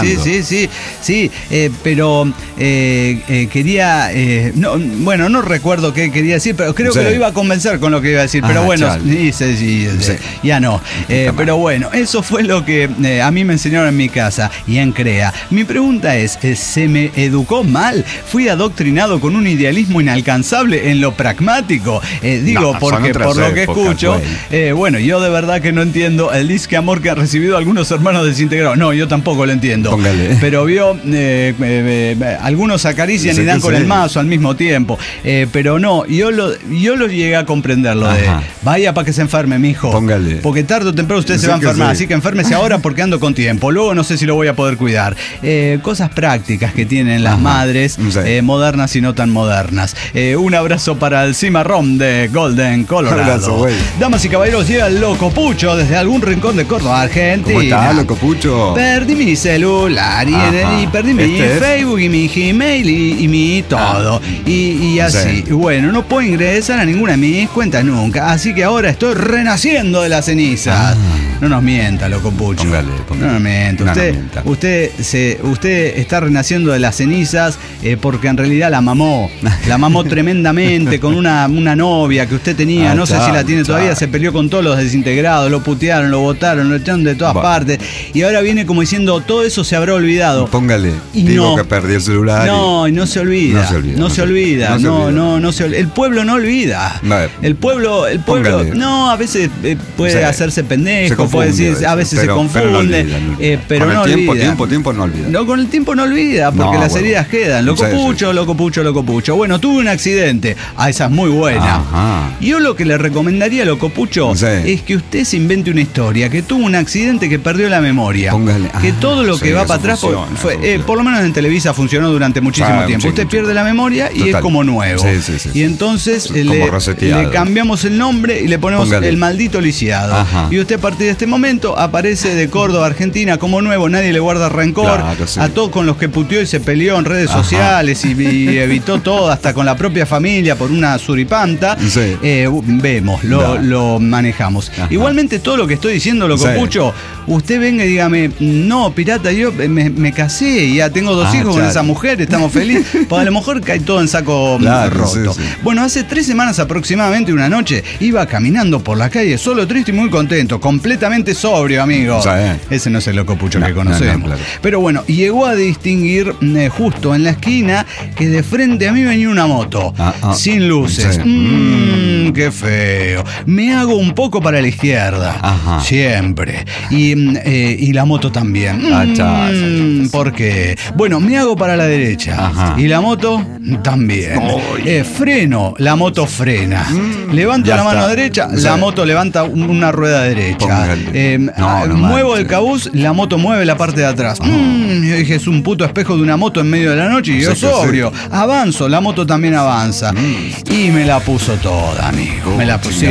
Speaker 2: sí, sí, sí, eh, pero eh, eh, quería, eh, no, bueno, no recuerdo qué quería decir, pero creo sí. que lo iba a convencer con lo que iba a decir, pero ah, bueno, sí, sí, sí, sí, ya no. Eh, pero bueno, eso fue lo que eh, a mí me enseñaron en mi casa y en CREA. Mi pregunta es, ¿se me educó mal? ¿Fui adoctrinado con un idealismo inalcanzable en lo pragmático? Eh, digo, no, porque por lo que escucho, eh, bueno, yo de verdad que no entiendo el disque amor que han recibido algunos hermanos desintegrados. No, yo tampoco lo entiendo. Póngale. Pero vio, eh, eh, eh, algunos acarician y dan con el mazo al mismo tiempo. Eh, pero no, yo lo, yo lo llegué a comprender lo de, vaya para que se enferme, mijo. Póngale. Porque tarde o temprano usted sí se va a enfermar, sí. así que enférmese ahora porque ando con tiempo. Luego no sé si lo voy a poder cuidar. Eh, cosas prácticas que tienen las Ajá. madres, sí. eh, modernas y no tan modernas. Eh, un abrazo para el cimarrón de Golden, Colorado. Abrazo, damas y caballeros, llega el Loco Pucho desde algún rincón de Córdoba, Argentina.
Speaker 3: ¿Cómo está, Loco Pucho?
Speaker 2: Perdí mi celular y, en, y perdí mi este Facebook es? y mi Gmail y, y mi todo. Ah. Y, y así. Sí. Bueno, no puedo ingresar a ninguna de mis cuentas nunca. Así que ahora estoy renaciendo de las cenizas. Ah. No nos mienta, Loco Pucho. Póngale, póngale. No nos mienta. Usted, no nos mienta. Usted, se, usted está renaciendo de las cenizas eh, porque en realidad la mamó. La mamó tremendamente con una, una novia que usted tenía. Ah, no chao, sé si la tiene chao. todavía. Se peleó con todos los desintegrados. Lo putearon, lo botaron, lo echaron de todas bah. partes. Y ahora viene como diciendo, todo eso se habrá olvidado.
Speaker 3: Póngale.
Speaker 2: Y
Speaker 3: digo
Speaker 2: no,
Speaker 3: que perdí el celular.
Speaker 2: No, y no se olvida. No se olvida. No, no se olvida. No, no, no, no se olvida. El pueblo no olvida. No, el pueblo, el pueblo, póngale. no, a veces eh, puede sí. hacerse pendejo, puede decir, a veces pero, se confunde, pero no olvida, no, olvida. Eh, pero
Speaker 3: con
Speaker 2: no
Speaker 3: el tiempo,
Speaker 2: olvida.
Speaker 3: tiempo, tiempo no olvida.
Speaker 2: No, con el tiempo no olvida, porque no, las bueno. heridas quedan. Loco sí, Pucho, sí. Loco Pucho, Loco Pucho. Bueno, tuve un accidente. Ah, esa es muy buena. Ajá. Yo lo que le recomendaría a Loco Pucho sí. es que usted se invente una historia, que tuvo un accidente que perdió la memoria. Póngale. Que ah, todo lo que sí, va para atrás, funciona, fue, eh, por lo menos en Televisa funcionó durante muchísimo ah, tiempo. Usted pierde la memoria y Total. es como nuevo. Sí, sí, sí, y entonces eh, le, le cambiamos el nombre y le ponemos Póngale. el maldito lisiado. Ajá. Y usted a partir de este momento aparece de Córdoba, Argentina, como nuevo. Nadie le guarda rencor. Claro, sí. A todos con los que puteó y se peleó en redes Ajá. sociales y, y evitó todo, hasta con la propia familia por una suripanta. Sí. Eh, vemos, lo, lo manejamos. Ajá. Igualmente todo lo que estoy diciendo, Loco sí. Pucho, usted venga y dígame, no, pirata, yo me, me casé y ya tengo dos ah, hijos claro. con esa mujer, estamos felices. Pues a lo mejor cae todo en saco claro, roto. Sí, sí. Bueno, hace tres semanas aproximadamente, una noche, iba caminando por la calle, solo, triste y muy contento, completamente sobrio, amigo. O sea, eh. Ese no es el Loco Pucho no, que conocemos. No, no, claro. Pero bueno, llegó a distinguir eh, justo en la esquina que de frente a mí venía una moto, ah, ah, sin luces. Sí. Mmm, mm. qué feo. Me hago un poco para la izquierda, Ajá. siempre. Y, eh, y la moto también. Mm, ah, chas, chas, ¿Por qué? Bueno, me hago para la derecha. Ajá. Y la moto también. Eh, freno, la moto frena. Mm, Levanto la mano está. derecha, sí. la moto levanta una rueda derecha. Eh, no, no muevo manches. el cabuz, la moto mueve la parte de atrás. Oh. Mm, yo dije, es un puto espejo de una moto en medio de la noche y yo sí, sobrio. Sí. Avanzo, la moto también avanza. Mm. Y me la puso toda, amigo. Oh, me la puse.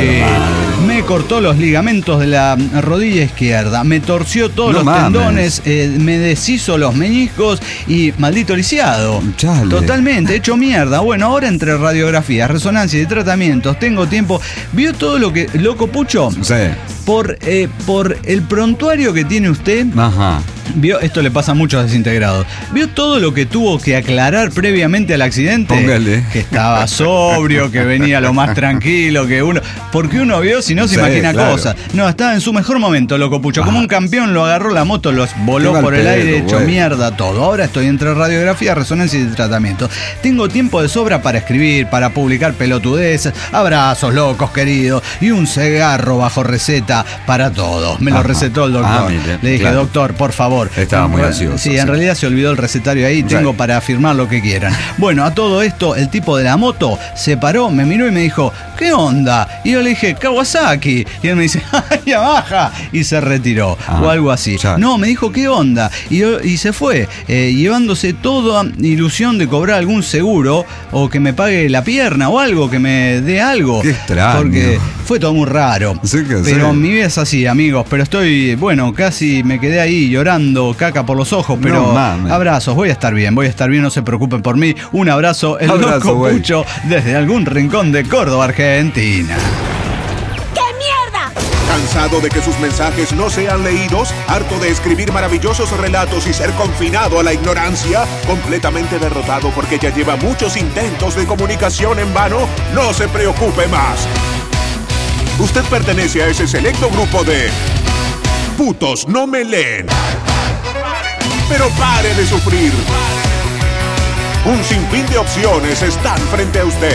Speaker 2: Me cortó los ligamentos de la rodilla izquierda, me torció todos no los mames. tendones, eh, me deshizo los meniscos y maldito lisiado. Chale. Totalmente, hecho mierda. Bueno, ahora entre radiografías, resonancias y tratamientos tengo tiempo. ¿Vio todo lo que... Loco Pucho?
Speaker 3: Sí.
Speaker 2: Por, eh, por el prontuario que tiene usted... Ajá. ¿Vio? Esto le pasa a muchos desintegrados. ¿Vio todo lo que tuvo que aclarar previamente al accidente? Póngale. Que estaba sobrio, que venía lo más tranquilo, que uno... Porque uno vio, si no se sí, imagina claro. cosas. No, estaba en su mejor momento, Loco Pucho. Como un campeón lo agarró la moto, lo voló por el aire, hecho güey. mierda todo. Ahora estoy entre radiografía, resonancia y tratamiento. Tengo tiempo de sobra para escribir, para publicar pelotudeces, abrazos locos queridos y un cigarro bajo receta para todos. Me lo Ajá. recetó el doctor. Ah, mire, Le dije, claro. doctor, por favor.
Speaker 3: Estaba muy ansioso.
Speaker 2: Sí, en sí. realidad se olvidó el recetario ahí. Tengo sí. para afirmar lo que quieran. Bueno, a todo esto, el tipo de la moto se paró, me miró y me dijo, ¿qué onda? Y yo le dije, Kawasaki. Y él me dice, Yamaha. Y se retiró. Ah, o algo así. Ya. No, me dijo, ¿qué onda? Y, yo, y se fue, eh, llevándose toda ilusión de cobrar algún seguro o que me pague la pierna o algo, que me dé algo.
Speaker 3: Qué extraño.
Speaker 2: Porque fue todo muy raro. Sí que pero sí. mi vida es así, amigos. Pero estoy, bueno, casi me quedé ahí llorando caca por los ojos, pero no, abrazos, voy a estar bien, voy a estar bien, no se preocupen por mí. Un abrazo, el abrazo, Loco wey. Pucho, desde algún rincón de Córdoba, Argentina.
Speaker 5: ¡Qué mierda!
Speaker 1: ¿Cansado de que sus mensajes no sean leídos? ¿Harto de escribir maravillosos relatos y ser confinado a la ignorancia? ¿Completamente derrotado porque ya lleva muchos intentos de comunicación en vano? No se preocupe más. Usted pertenece a ese selecto grupo de putos no me leen. Pero pare de sufrir. Un sinfín de opciones están frente a usted.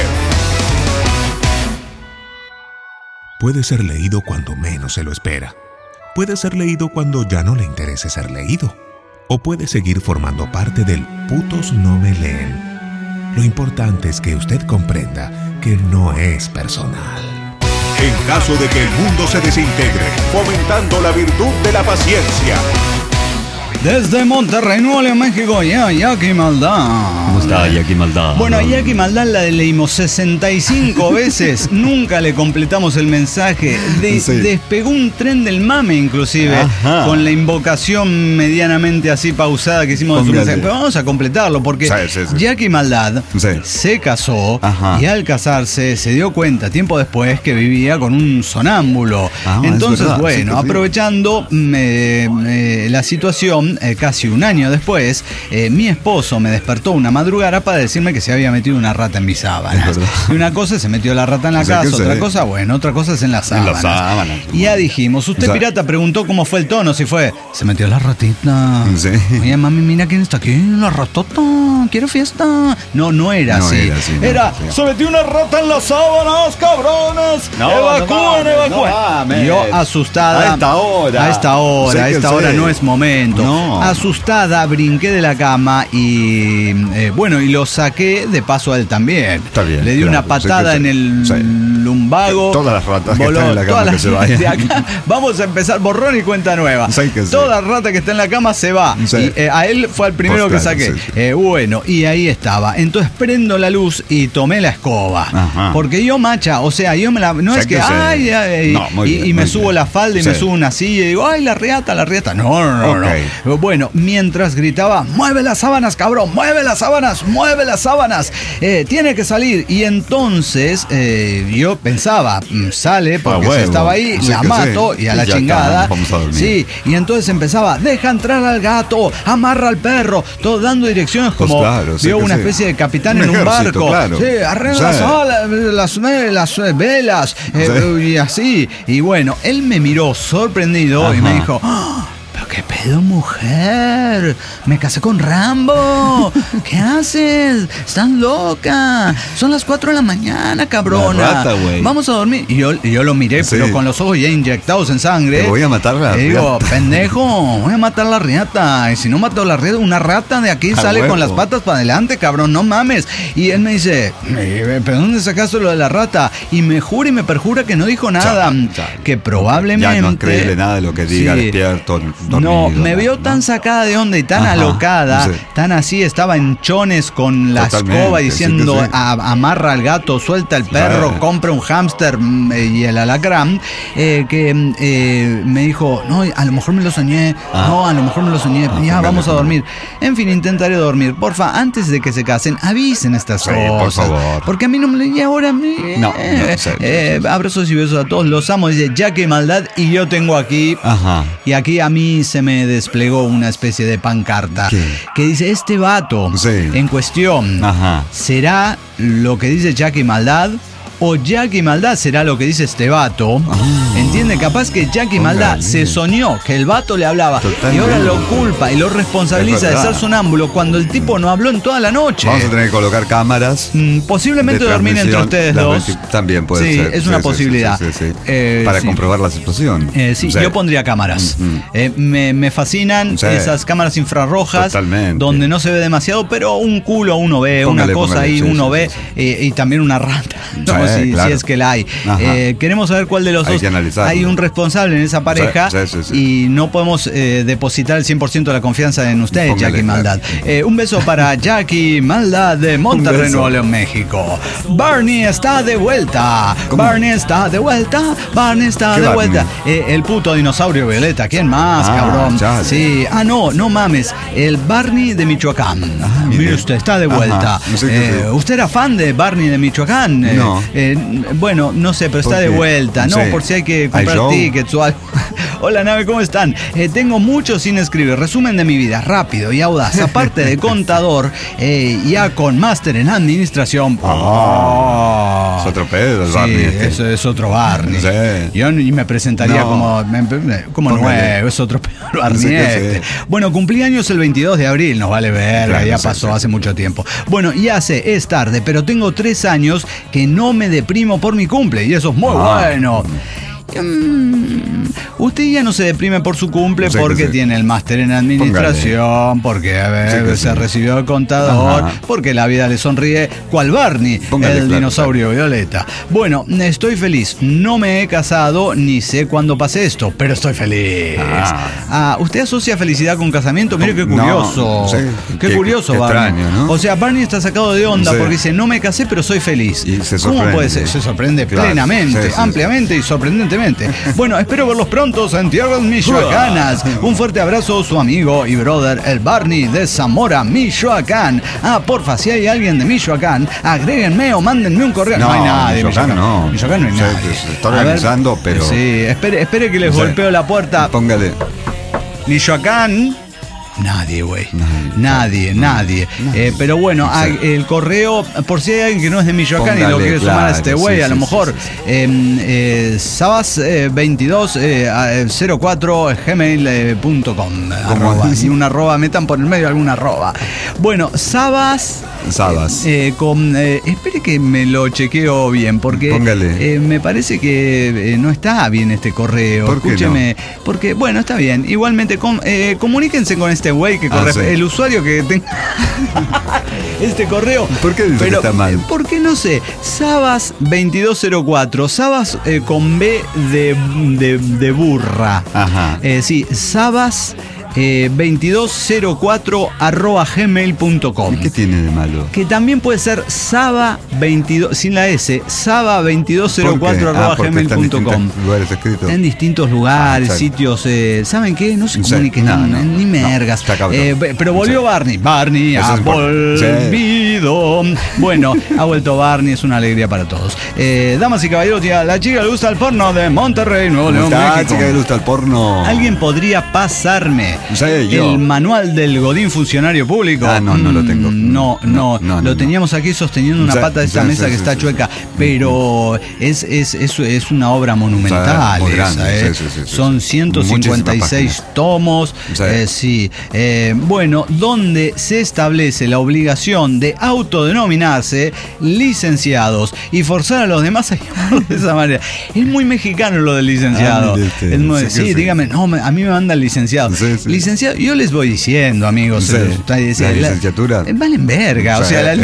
Speaker 1: Puede ser leído cuando menos se lo espera. Puede ser leído cuando ya no le interese ser leído. O puede seguir formando parte del putos no me leen. Lo importante es que usted comprenda que no es personal. En caso de que el mundo se desintegre, fomentando la virtud de la paciencia.
Speaker 2: Desde Monterrey, Nuevo León, México, ya, Jackie Maldad.
Speaker 3: ¿Cómo está Jackie Maldad?
Speaker 2: Bueno, a Jackie Maldad la leímos sesenta y cinco veces, nunca le completamos el mensaje. De, sí. Despegó un tren del mame, inclusive, Ajá. con la invocación medianamente así pausada que hicimos de su mensaje. Pero vamos a completarlo, porque sí, sí, sí. Jackie Maldad sí. se casó Ajá. y al casarse se dio cuenta, tiempo después, que vivía con un sonámbulo. Ah, Entonces, bueno, sí, aprovechando eh, eh, la situación, Eh, casi un año después, eh, mi esposo me despertó una madrugada para decirme que se había metido una rata en mis sábanas. Y una cosa es se metió la rata en la o sea, casa, otra sé. cosa, bueno, otra cosa es en las sábanas. En las sábanas. Y ya dijimos, usted, o sea, pirata, preguntó cómo fue el tono, si fue, se metió la ratita. Sí. Oye, mami, mira quién está aquí, la ratota, quiero fiesta. No, no era no así. Era, así, no, era sí. se metió una rata en las sábanas, cabrones. No, evacúen, no evacúen. No Yo asustada.
Speaker 3: A esta hora.
Speaker 2: A esta hora, a esta hora no es momento. No. Asustada, brinqué de la cama y eh, bueno, y lo saqué de paso a él también. Está bien, Le di claro, una patada en el sí. lumbago.
Speaker 3: Todas las ratas voló, que están en la cama que se vayan.
Speaker 2: Vamos a empezar borrón y cuenta nueva. Sí que sí. Toda rata que está en la cama se va. Sí. Y, eh, a él fue el primero pues, que claro, saqué. Sí, sí. Eh, bueno, y ahí estaba. Entonces prendo la luz y tomé la escoba. Ajá. Porque yo, macha, o sea, yo me la. No es que, que ay, ay, no, y, bien, y me subo bien. la falda y sí. me subo una silla y digo, ay, la riata, la riata. No, no, no. Okay. no. Bueno, mientras gritaba, mueve las sábanas, cabrón, mueve las sábanas, mueve las sábanas, eh, tiene que salir. Y entonces eh, yo pensaba, sale porque ah, se estaba ahí, sí, la mato sí. y a la ya chingada. Está, vamos a dormir. Sí, y entonces empezaba, deja entrar al gato, amarra al perro, todo dando direcciones como pues claro, vio una sí. especie de capitán un en un barco. Claro. Sí, arregla sí. las, las, las velas eh, sí. y así. Y bueno, él me miró sorprendido Ajá. y me dijo, ¡oh! ¿Qué pedo, mujer? Me casé con Rambo. ¿Qué haces? Estás loca. Son las cuatro de la mañana, cabrona. La rata, vamos a dormir. Y yo, y yo lo miré, sí. pero con los ojos ya inyectados en sangre.
Speaker 3: Te voy a matar la
Speaker 2: riata. Y digo, pendejo, voy a matar la riata. Y si no mato la riata, una rata de aquí a sale huevo. con las patas para adelante, cabrón, no mames. Y él me dice, ¿pero dónde sacaste lo de la rata? Y me jura y me perjura que no dijo nada. Chale, chale. Que probablemente...
Speaker 3: Ya no creerle nada de lo que diga, sí. despierto.
Speaker 2: No, me vio ¿no? tan sacada de onda y tan Ajá, alocada, sí. tan así, estaba en chones con la Totalmente, escoba diciendo sí sí. A, amarra al gato, suelta al perro, sí. compra un hámster y el alacrán, eh, que eh, me dijo, no, a lo mejor me lo soñé, ah. no, a lo mejor me lo soñé, ah, ya vamos a dormir. En fin, intentaré dormir. Porfa, antes de que se casen, avisen estas sí, cosas. Por favor. Porque a mí no me y ahora me... No, no sí, eh, sí. Abrazos y besos a todos, los amo, dice Jackie Maldad, y yo tengo aquí, Ajá. y aquí a mí se me desplegó una especie de pancarta ¿Qué? que dice, este vato sí. en cuestión Ajá. será lo que dice Jackie Maldad o Jackie Maldad será lo que dice este vato. Oh. ¿Entiende? Capaz que Jackie Maldad se soñó que el vato le hablaba Totalmente. y ahora lo culpa y lo responsabiliza de ser sonámbulo cuando el tipo no habló en toda la noche.
Speaker 3: Vamos a tener que colocar cámaras.
Speaker 2: Mm, posiblemente de dormir entre ustedes dos.
Speaker 3: También puede
Speaker 2: sí,
Speaker 3: ser.
Speaker 2: Es una sí, posibilidad. Sí, sí, sí, sí.
Speaker 3: Eh, Para sí. comprobar la situación.
Speaker 2: Eh, sí, sí, yo pondría cámaras. Mm-hmm. eh, me, me fascinan sí. esas cámaras infrarrojas Totalmente. donde no se ve demasiado, pero un culo uno ve, póngale, una cosa póngale, ahí sí, uno sí, ve sí, sí. Eh, y también una rata. No, si, claro. si es que la hay. Eh, queremos saber cuál de los hay dos hay un responsable en esa pareja sí, sí, sí, sí. y no podemos eh, depositar el cien por ciento de la confianza en usted, Póngale, Jackie Maldad. Eh, un beso para Jackie Maldad de Monterrey, Nuevo León, México. Barney está de vuelta. ¿Cómo? Barney está de vuelta. Barney está de vuelta. Eh, el puto dinosaurio violeta. ¿Quién más, ah, cabrón? Chale. Sí. Ah, no, no mames. El Barney de Michoacán. Ah, mire usted, está de vuelta. No sé eh, ¿Usted era fan de Barney de Michoacán?
Speaker 3: No.
Speaker 2: Eh, Eh, bueno, no sé, pero está de vuelta, ¿no? Sí. Por si hay que comprar tickets o algo. Hola, nave, ¿cómo están? Eh, tengo mucho sin escribir. Resumen de mi vida, rápido y audaz. Aparte de contador, eh, ya con máster en administración.
Speaker 3: Oh, es otro pedo el
Speaker 2: sí,
Speaker 3: Barney. Este.
Speaker 2: Eso es otro Barney. Sí. Yo ni me presentaría no. como, como nuevo, es otro pedo el Barney. Sí, este. Sí. Bueno, cumplí años el veintidós de abril, nos vale ver, claro, ya pasó sí, sí. hace mucho tiempo. Bueno, ya sé, es tarde, pero tengo tres años que no me deprimo por mi cumple y eso es muy ah. bueno. Mm, usted ya no se deprime por su cumple sí, porque sí. tiene el máster en administración, Póngale. porque a ver, sí, se sí. recibió de contador, Ajá. porque la vida le sonríe, cual Barney, Póngale, el claro, dinosaurio claro. violeta. Bueno, estoy feliz, no me he casado ni sé cuándo pasé esto, pero estoy feliz. Ah. Ah, ¿usted asocia felicidad con casamiento? Mire qué curioso. No, sí. Qué, qué curioso, qué Barney. Extraño, ¿no? O sea, Barney está sacado de onda sí. porque dice, no me casé, pero soy feliz.
Speaker 3: Y se
Speaker 2: ¿Cómo puede ser? Se sorprende claro. plenamente, sí, sí, ampliamente sí. y sorprendentemente. Bueno, espero verlos pronto en tierras michoacanas. Un fuerte abrazo, su amigo y brother, el Barney de Zamora, Michoacán. Ah, porfa, si hay alguien de Michoacán, agréguenme o mándenme un correo. No, no hay nadie.
Speaker 3: Michoacán, Michoacán no.
Speaker 2: Michoacán no hay nadie.
Speaker 3: Se, se está organizando, ver, pero...
Speaker 2: Sí, espere, espere que les sí. golpeo la puerta.
Speaker 3: Póngale.
Speaker 2: Michoacán... Nadie, güey. Nadie, nadie. nadie. nadie. Eh, pero bueno, sí. el correo, por si hay alguien que no es de Michoacán Póngale, y lo quiere claro, sumar a este güey, sí, a lo sí, mejor, sí, sí. eh, eh, sabas eh, veintidós cero cuatro gmail punto com. Y una arroba, metan por el medio alguna arroba. Bueno, Sabas.
Speaker 3: Sabas.
Speaker 2: Eh, con, eh, espere que me lo chequeo bien, porque eh, me parece que eh, no está bien este correo.
Speaker 3: ¿Por
Speaker 2: Escúcheme,
Speaker 3: no?
Speaker 2: porque, bueno, está bien. Igualmente, com, eh, comuníquense con este güey que corre, ah, sí. el usuario que tenga este correo.
Speaker 3: ¿Por qué dice
Speaker 2: pero,
Speaker 3: que está mal?
Speaker 2: Porque no sé, Sabas veintidós cero cuatro, Sabas eh, con B de, de, de burra.
Speaker 3: Ajá.
Speaker 2: Eh, sí, Sabas. Eh, veintidós cero cuatro arroba gmail punto com.
Speaker 3: ¿Y qué tiene de malo?
Speaker 2: Que también puede ser Saba veintidós, sin la S, Saba veintidós cero cuatro arroba gmail punto com.
Speaker 3: Lugares escritos.
Speaker 2: En distintos lugares, ah, sitios. Eh, ¿Saben qué? No se comuniquen no, no, ni mergas.
Speaker 3: No,
Speaker 2: eh, pero volvió sí. Barney. Barney Eso ha volvido. Sí. Bueno, ha vuelto Barney, es una alegría para todos. Eh, damas y caballeros, tía, la chica le gusta el porno de Monterrey, Nuevo León, México.
Speaker 3: La chica le gusta el porno.
Speaker 2: ¿Alguien podría pasarme
Speaker 3: Sí, yo.
Speaker 2: el manual del Godín funcionario público?
Speaker 3: Ah, no, no lo tengo.
Speaker 2: No, no, no, no lo no, teníamos aquí sosteniendo una
Speaker 3: sí,
Speaker 2: pata de esta
Speaker 3: sí,
Speaker 2: mesa
Speaker 3: sí,
Speaker 2: que
Speaker 3: sí,
Speaker 2: está
Speaker 3: sí,
Speaker 2: chueca,
Speaker 3: sí.
Speaker 2: pero es, es, es, es una obra monumental.
Speaker 3: Sí,
Speaker 2: esa,
Speaker 3: grande,
Speaker 2: ¿eh?
Speaker 3: sí, sí, sí,
Speaker 2: Son ciento cincuenta y seis tomos.
Speaker 3: Sí.
Speaker 2: Eh, sí. Eh, bueno, donde se establece la obligación de autodenominarse licenciados y forzar a los demás a llamarlo de esa manera. Es muy mexicano lo del licenciado. Ah, este, es muy, sí, sí, dígame, no, a mí me manda el licenciado. Sí, sí. Licenciado, yo les voy diciendo, amigos.
Speaker 3: Sí.
Speaker 2: Se,
Speaker 3: la licenciatura.
Speaker 2: La, valen verga, sí. o sea, la,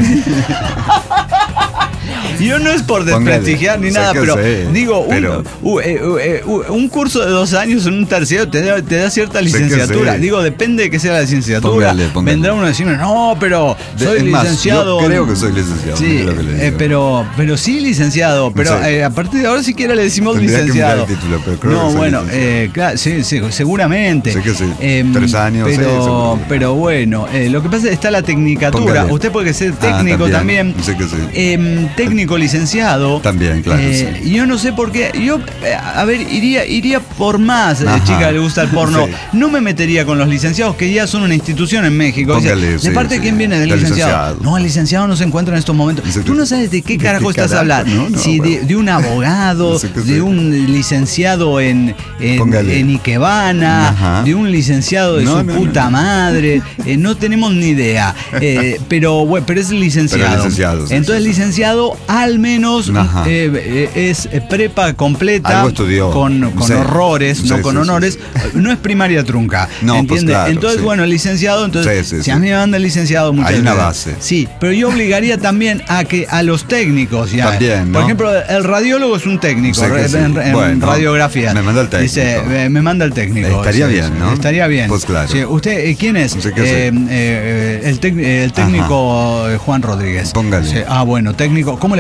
Speaker 2: yo no es por desprestigiar ni nada, pero sé, digo, pero... Un, un, un curso de dos años en un terciario te da, te da cierta licenciatura. Digo, depende de que sea la licenciatura. Póngale, póngale. Vendrá uno a decirme, no, pero soy
Speaker 3: es
Speaker 2: licenciado.
Speaker 3: Más, yo creo que soy licenciado.
Speaker 2: Sí, no que eh, pero, pero sí, licenciado. Pero sí. eh, a partir de ahora siquiera le decimos
Speaker 3: Tendría
Speaker 2: licenciado.
Speaker 3: Que título, pero creo
Speaker 2: no,
Speaker 3: que
Speaker 2: bueno, eh, claro, sí, sí, seguramente.
Speaker 3: Sé que sí.
Speaker 2: Eh,
Speaker 3: Tres años.
Speaker 2: Pero,
Speaker 3: sí,
Speaker 2: pero bueno, eh, lo que pasa es que está la tecnicatura. Póngale. Usted puede ser técnico ah, también.
Speaker 3: también. Sé que sí.
Speaker 2: Eh, técnico licenciado.
Speaker 3: También, claro.
Speaker 2: Eh,
Speaker 3: sí.
Speaker 2: Yo no sé por qué. Yo, a ver, iría, iría por más. Eh, chica, le gusta el porno. Sí. No me metería con los licenciados, que ya son una institución en México.
Speaker 3: Póngale,
Speaker 2: o sea,
Speaker 3: sí,
Speaker 2: ¿de parte de
Speaker 3: sí.
Speaker 2: quién viene? Del licenciado.
Speaker 3: licenciado.
Speaker 2: No, el licenciado no se encuentra en estos momentos. Sí, Tú no sabes de qué carajo ¿De qué estás hablando. No, no, si bueno. de, de un abogado, sí, de sí. un licenciado en, en, en Ikebana, Ajá. de un licenciado de no, su no, puta no. madre. Eh, no tenemos ni idea. Eh, pero, bueno, pero es licenciado.
Speaker 3: Pero licenciado sí,
Speaker 2: Entonces,
Speaker 3: sí,
Speaker 2: licenciado al menos eh, es prepa completa.
Speaker 3: Algo estudió.
Speaker 2: Con, con sí. horrores, sí, no con sí, honores. Sí, sí. No es primaria trunca.
Speaker 3: No,
Speaker 2: ¿entiendes?
Speaker 3: Pues claro,
Speaker 2: entonces,
Speaker 3: sí.
Speaker 2: bueno, el licenciado, entonces,
Speaker 3: sí, sí,
Speaker 2: si a mí me manda el licenciado, muchas
Speaker 3: hay una
Speaker 2: veces,
Speaker 3: base.
Speaker 2: Sí, pero yo obligaría también a que a los técnicos ya.
Speaker 3: También, ¿no?
Speaker 2: Por ejemplo, el radiólogo es un técnico
Speaker 3: sí,
Speaker 2: en,
Speaker 3: sí.
Speaker 2: en, en
Speaker 3: bueno,
Speaker 2: radiografía.
Speaker 3: Me manda el técnico.
Speaker 2: Dice, me, me manda el técnico.
Speaker 3: Estaría
Speaker 2: sí,
Speaker 3: bien, ¿no?
Speaker 2: Estaría bien.
Speaker 3: Pues claro.
Speaker 2: Sí, ¿usted quién es?
Speaker 3: Sí,
Speaker 2: eh, eh, el, tec, el técnico Ajá. Juan Rodríguez.
Speaker 3: Póngale.
Speaker 2: Sí, ah, bueno, técnico. ¿Cómo le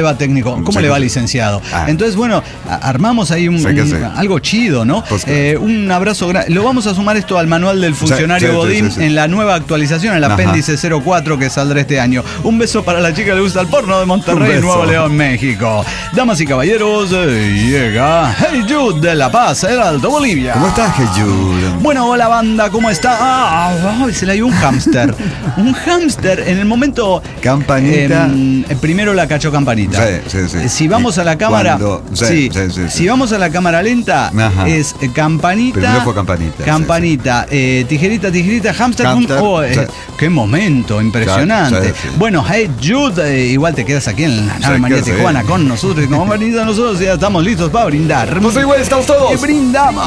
Speaker 2: va, técnico? ¿Cómo sí, le va, licenciado? Ah. Entonces, bueno, armamos ahí un, un, algo chido, ¿no? Pues, eh, un abrazo grande. Lo vamos a sumar esto al manual del funcionario sí, sí, Godín sí, sí, sí. en la nueva actualización, el apéndice cero cuatro que saldrá este año. Un beso para la chica que le gusta el porno de Monterrey, Nuevo León, México. Damas y caballeros, eh, llega Hey Jude de La Paz, el Alto Bolivia.
Speaker 3: ¿Cómo estás, Hey Jude?
Speaker 2: Bueno, hola banda, ¿cómo está? Ah, se le dio un hámster. Un hámster en el momento.
Speaker 3: Campanita.
Speaker 2: Eh, primero la cachó Campanita.
Speaker 3: Sí, sí, sí.
Speaker 2: Si vamos a la cámara. Cuando, sí, sí, sí, sí, sí. Si vamos a la cámara lenta, ajá. es Campanita.
Speaker 3: Primero fue Campanita.
Speaker 2: Campanita, sí, sí. Eh, tijerita, tijerita, hámster. Oh, eh, sí. Qué momento, impresionante. Sí, sí, sí. Bueno, Hey Jude, eh, igual te quedas aquí en la nave María Tijuana sí. con nosotros. Y como venido nosotros ya estamos listos para brindar.
Speaker 3: Pues igual estamos todos.
Speaker 2: Y brindamos.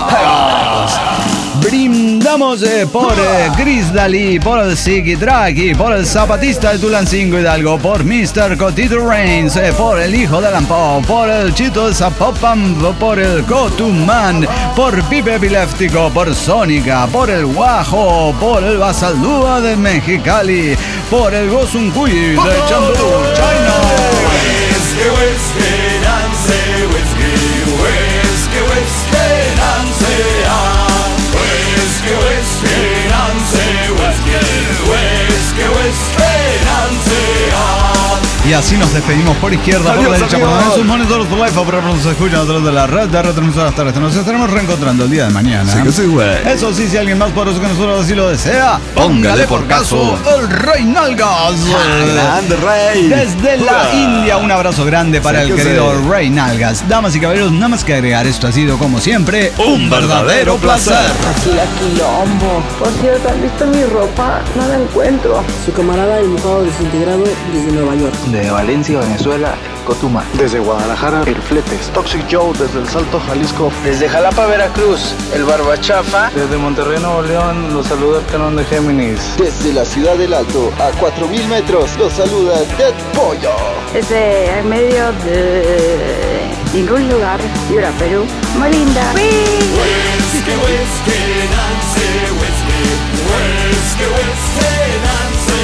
Speaker 2: Brindamos eh, por eh, Gris Dalí, por el Siki Traki, por el zapatista de Tulancingo Hidalgo, por mister Cotito Reigns, eh, por el hijo de Lampó, por el Chito de Zapopan, por el Cotumán, por Pipe Epiléptico, por Sónica, por el Guajo, por el Basaldúa de Mexicali, por el Gozuncuy de Chambú, China. Whiskey, whiskey, dance, whiskey, whiskey, whiskey, dance, ah. Whiskey, whiskey, dance, whiskey, whiskey, whiskey, dance, ah. Y así nos despedimos por izquierda, adiós, por la derecha, por sus monitores por live, por nos escuchan a través de la red de retransmisoras terrestres. Nos estaremos reencontrando el día de mañana.
Speaker 3: Sí, que sí, güey.
Speaker 2: Eso sí, si alguien más poderoso que nosotros así lo desea, póngale por caso el Rey Nalgas.
Speaker 3: Grande Rey.
Speaker 2: Desde la India, un abrazo grande para sí, el querido sí. Rey Nalgas. Damas y caballeros, nada más que agregar, esto ha sido como siempre un verdadero placer.
Speaker 5: Aquí la quilombo. Por cierto, ¿han visto mi ropa? No la encuentro.
Speaker 6: Su camarada dibujado desintegrado desde Nueva York.
Speaker 7: De Valencia, Venezuela, Cotumán.
Speaker 8: Desde Guadalajara, el Fletes.
Speaker 9: Toxic Joe desde el Salto, Jalisco.
Speaker 10: Desde Jalapa, Veracruz, el Barbachafa.
Speaker 11: Desde Monterrey, Nuevo León, los saluda el Canón de Géminis.
Speaker 12: Desde la Ciudad del Alto, a cuatro mil metros, los saluda Dead Pollo.
Speaker 13: Desde el medio de ningún lugar, Yura, Perú, Molinda.
Speaker 14: Whiskey, whiskey, dance, whiskey, whiskey, whiskey, dance,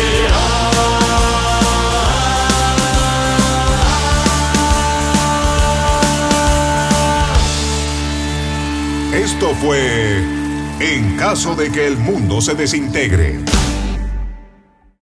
Speaker 1: Esto fue En caso de que el mundo se desintegre.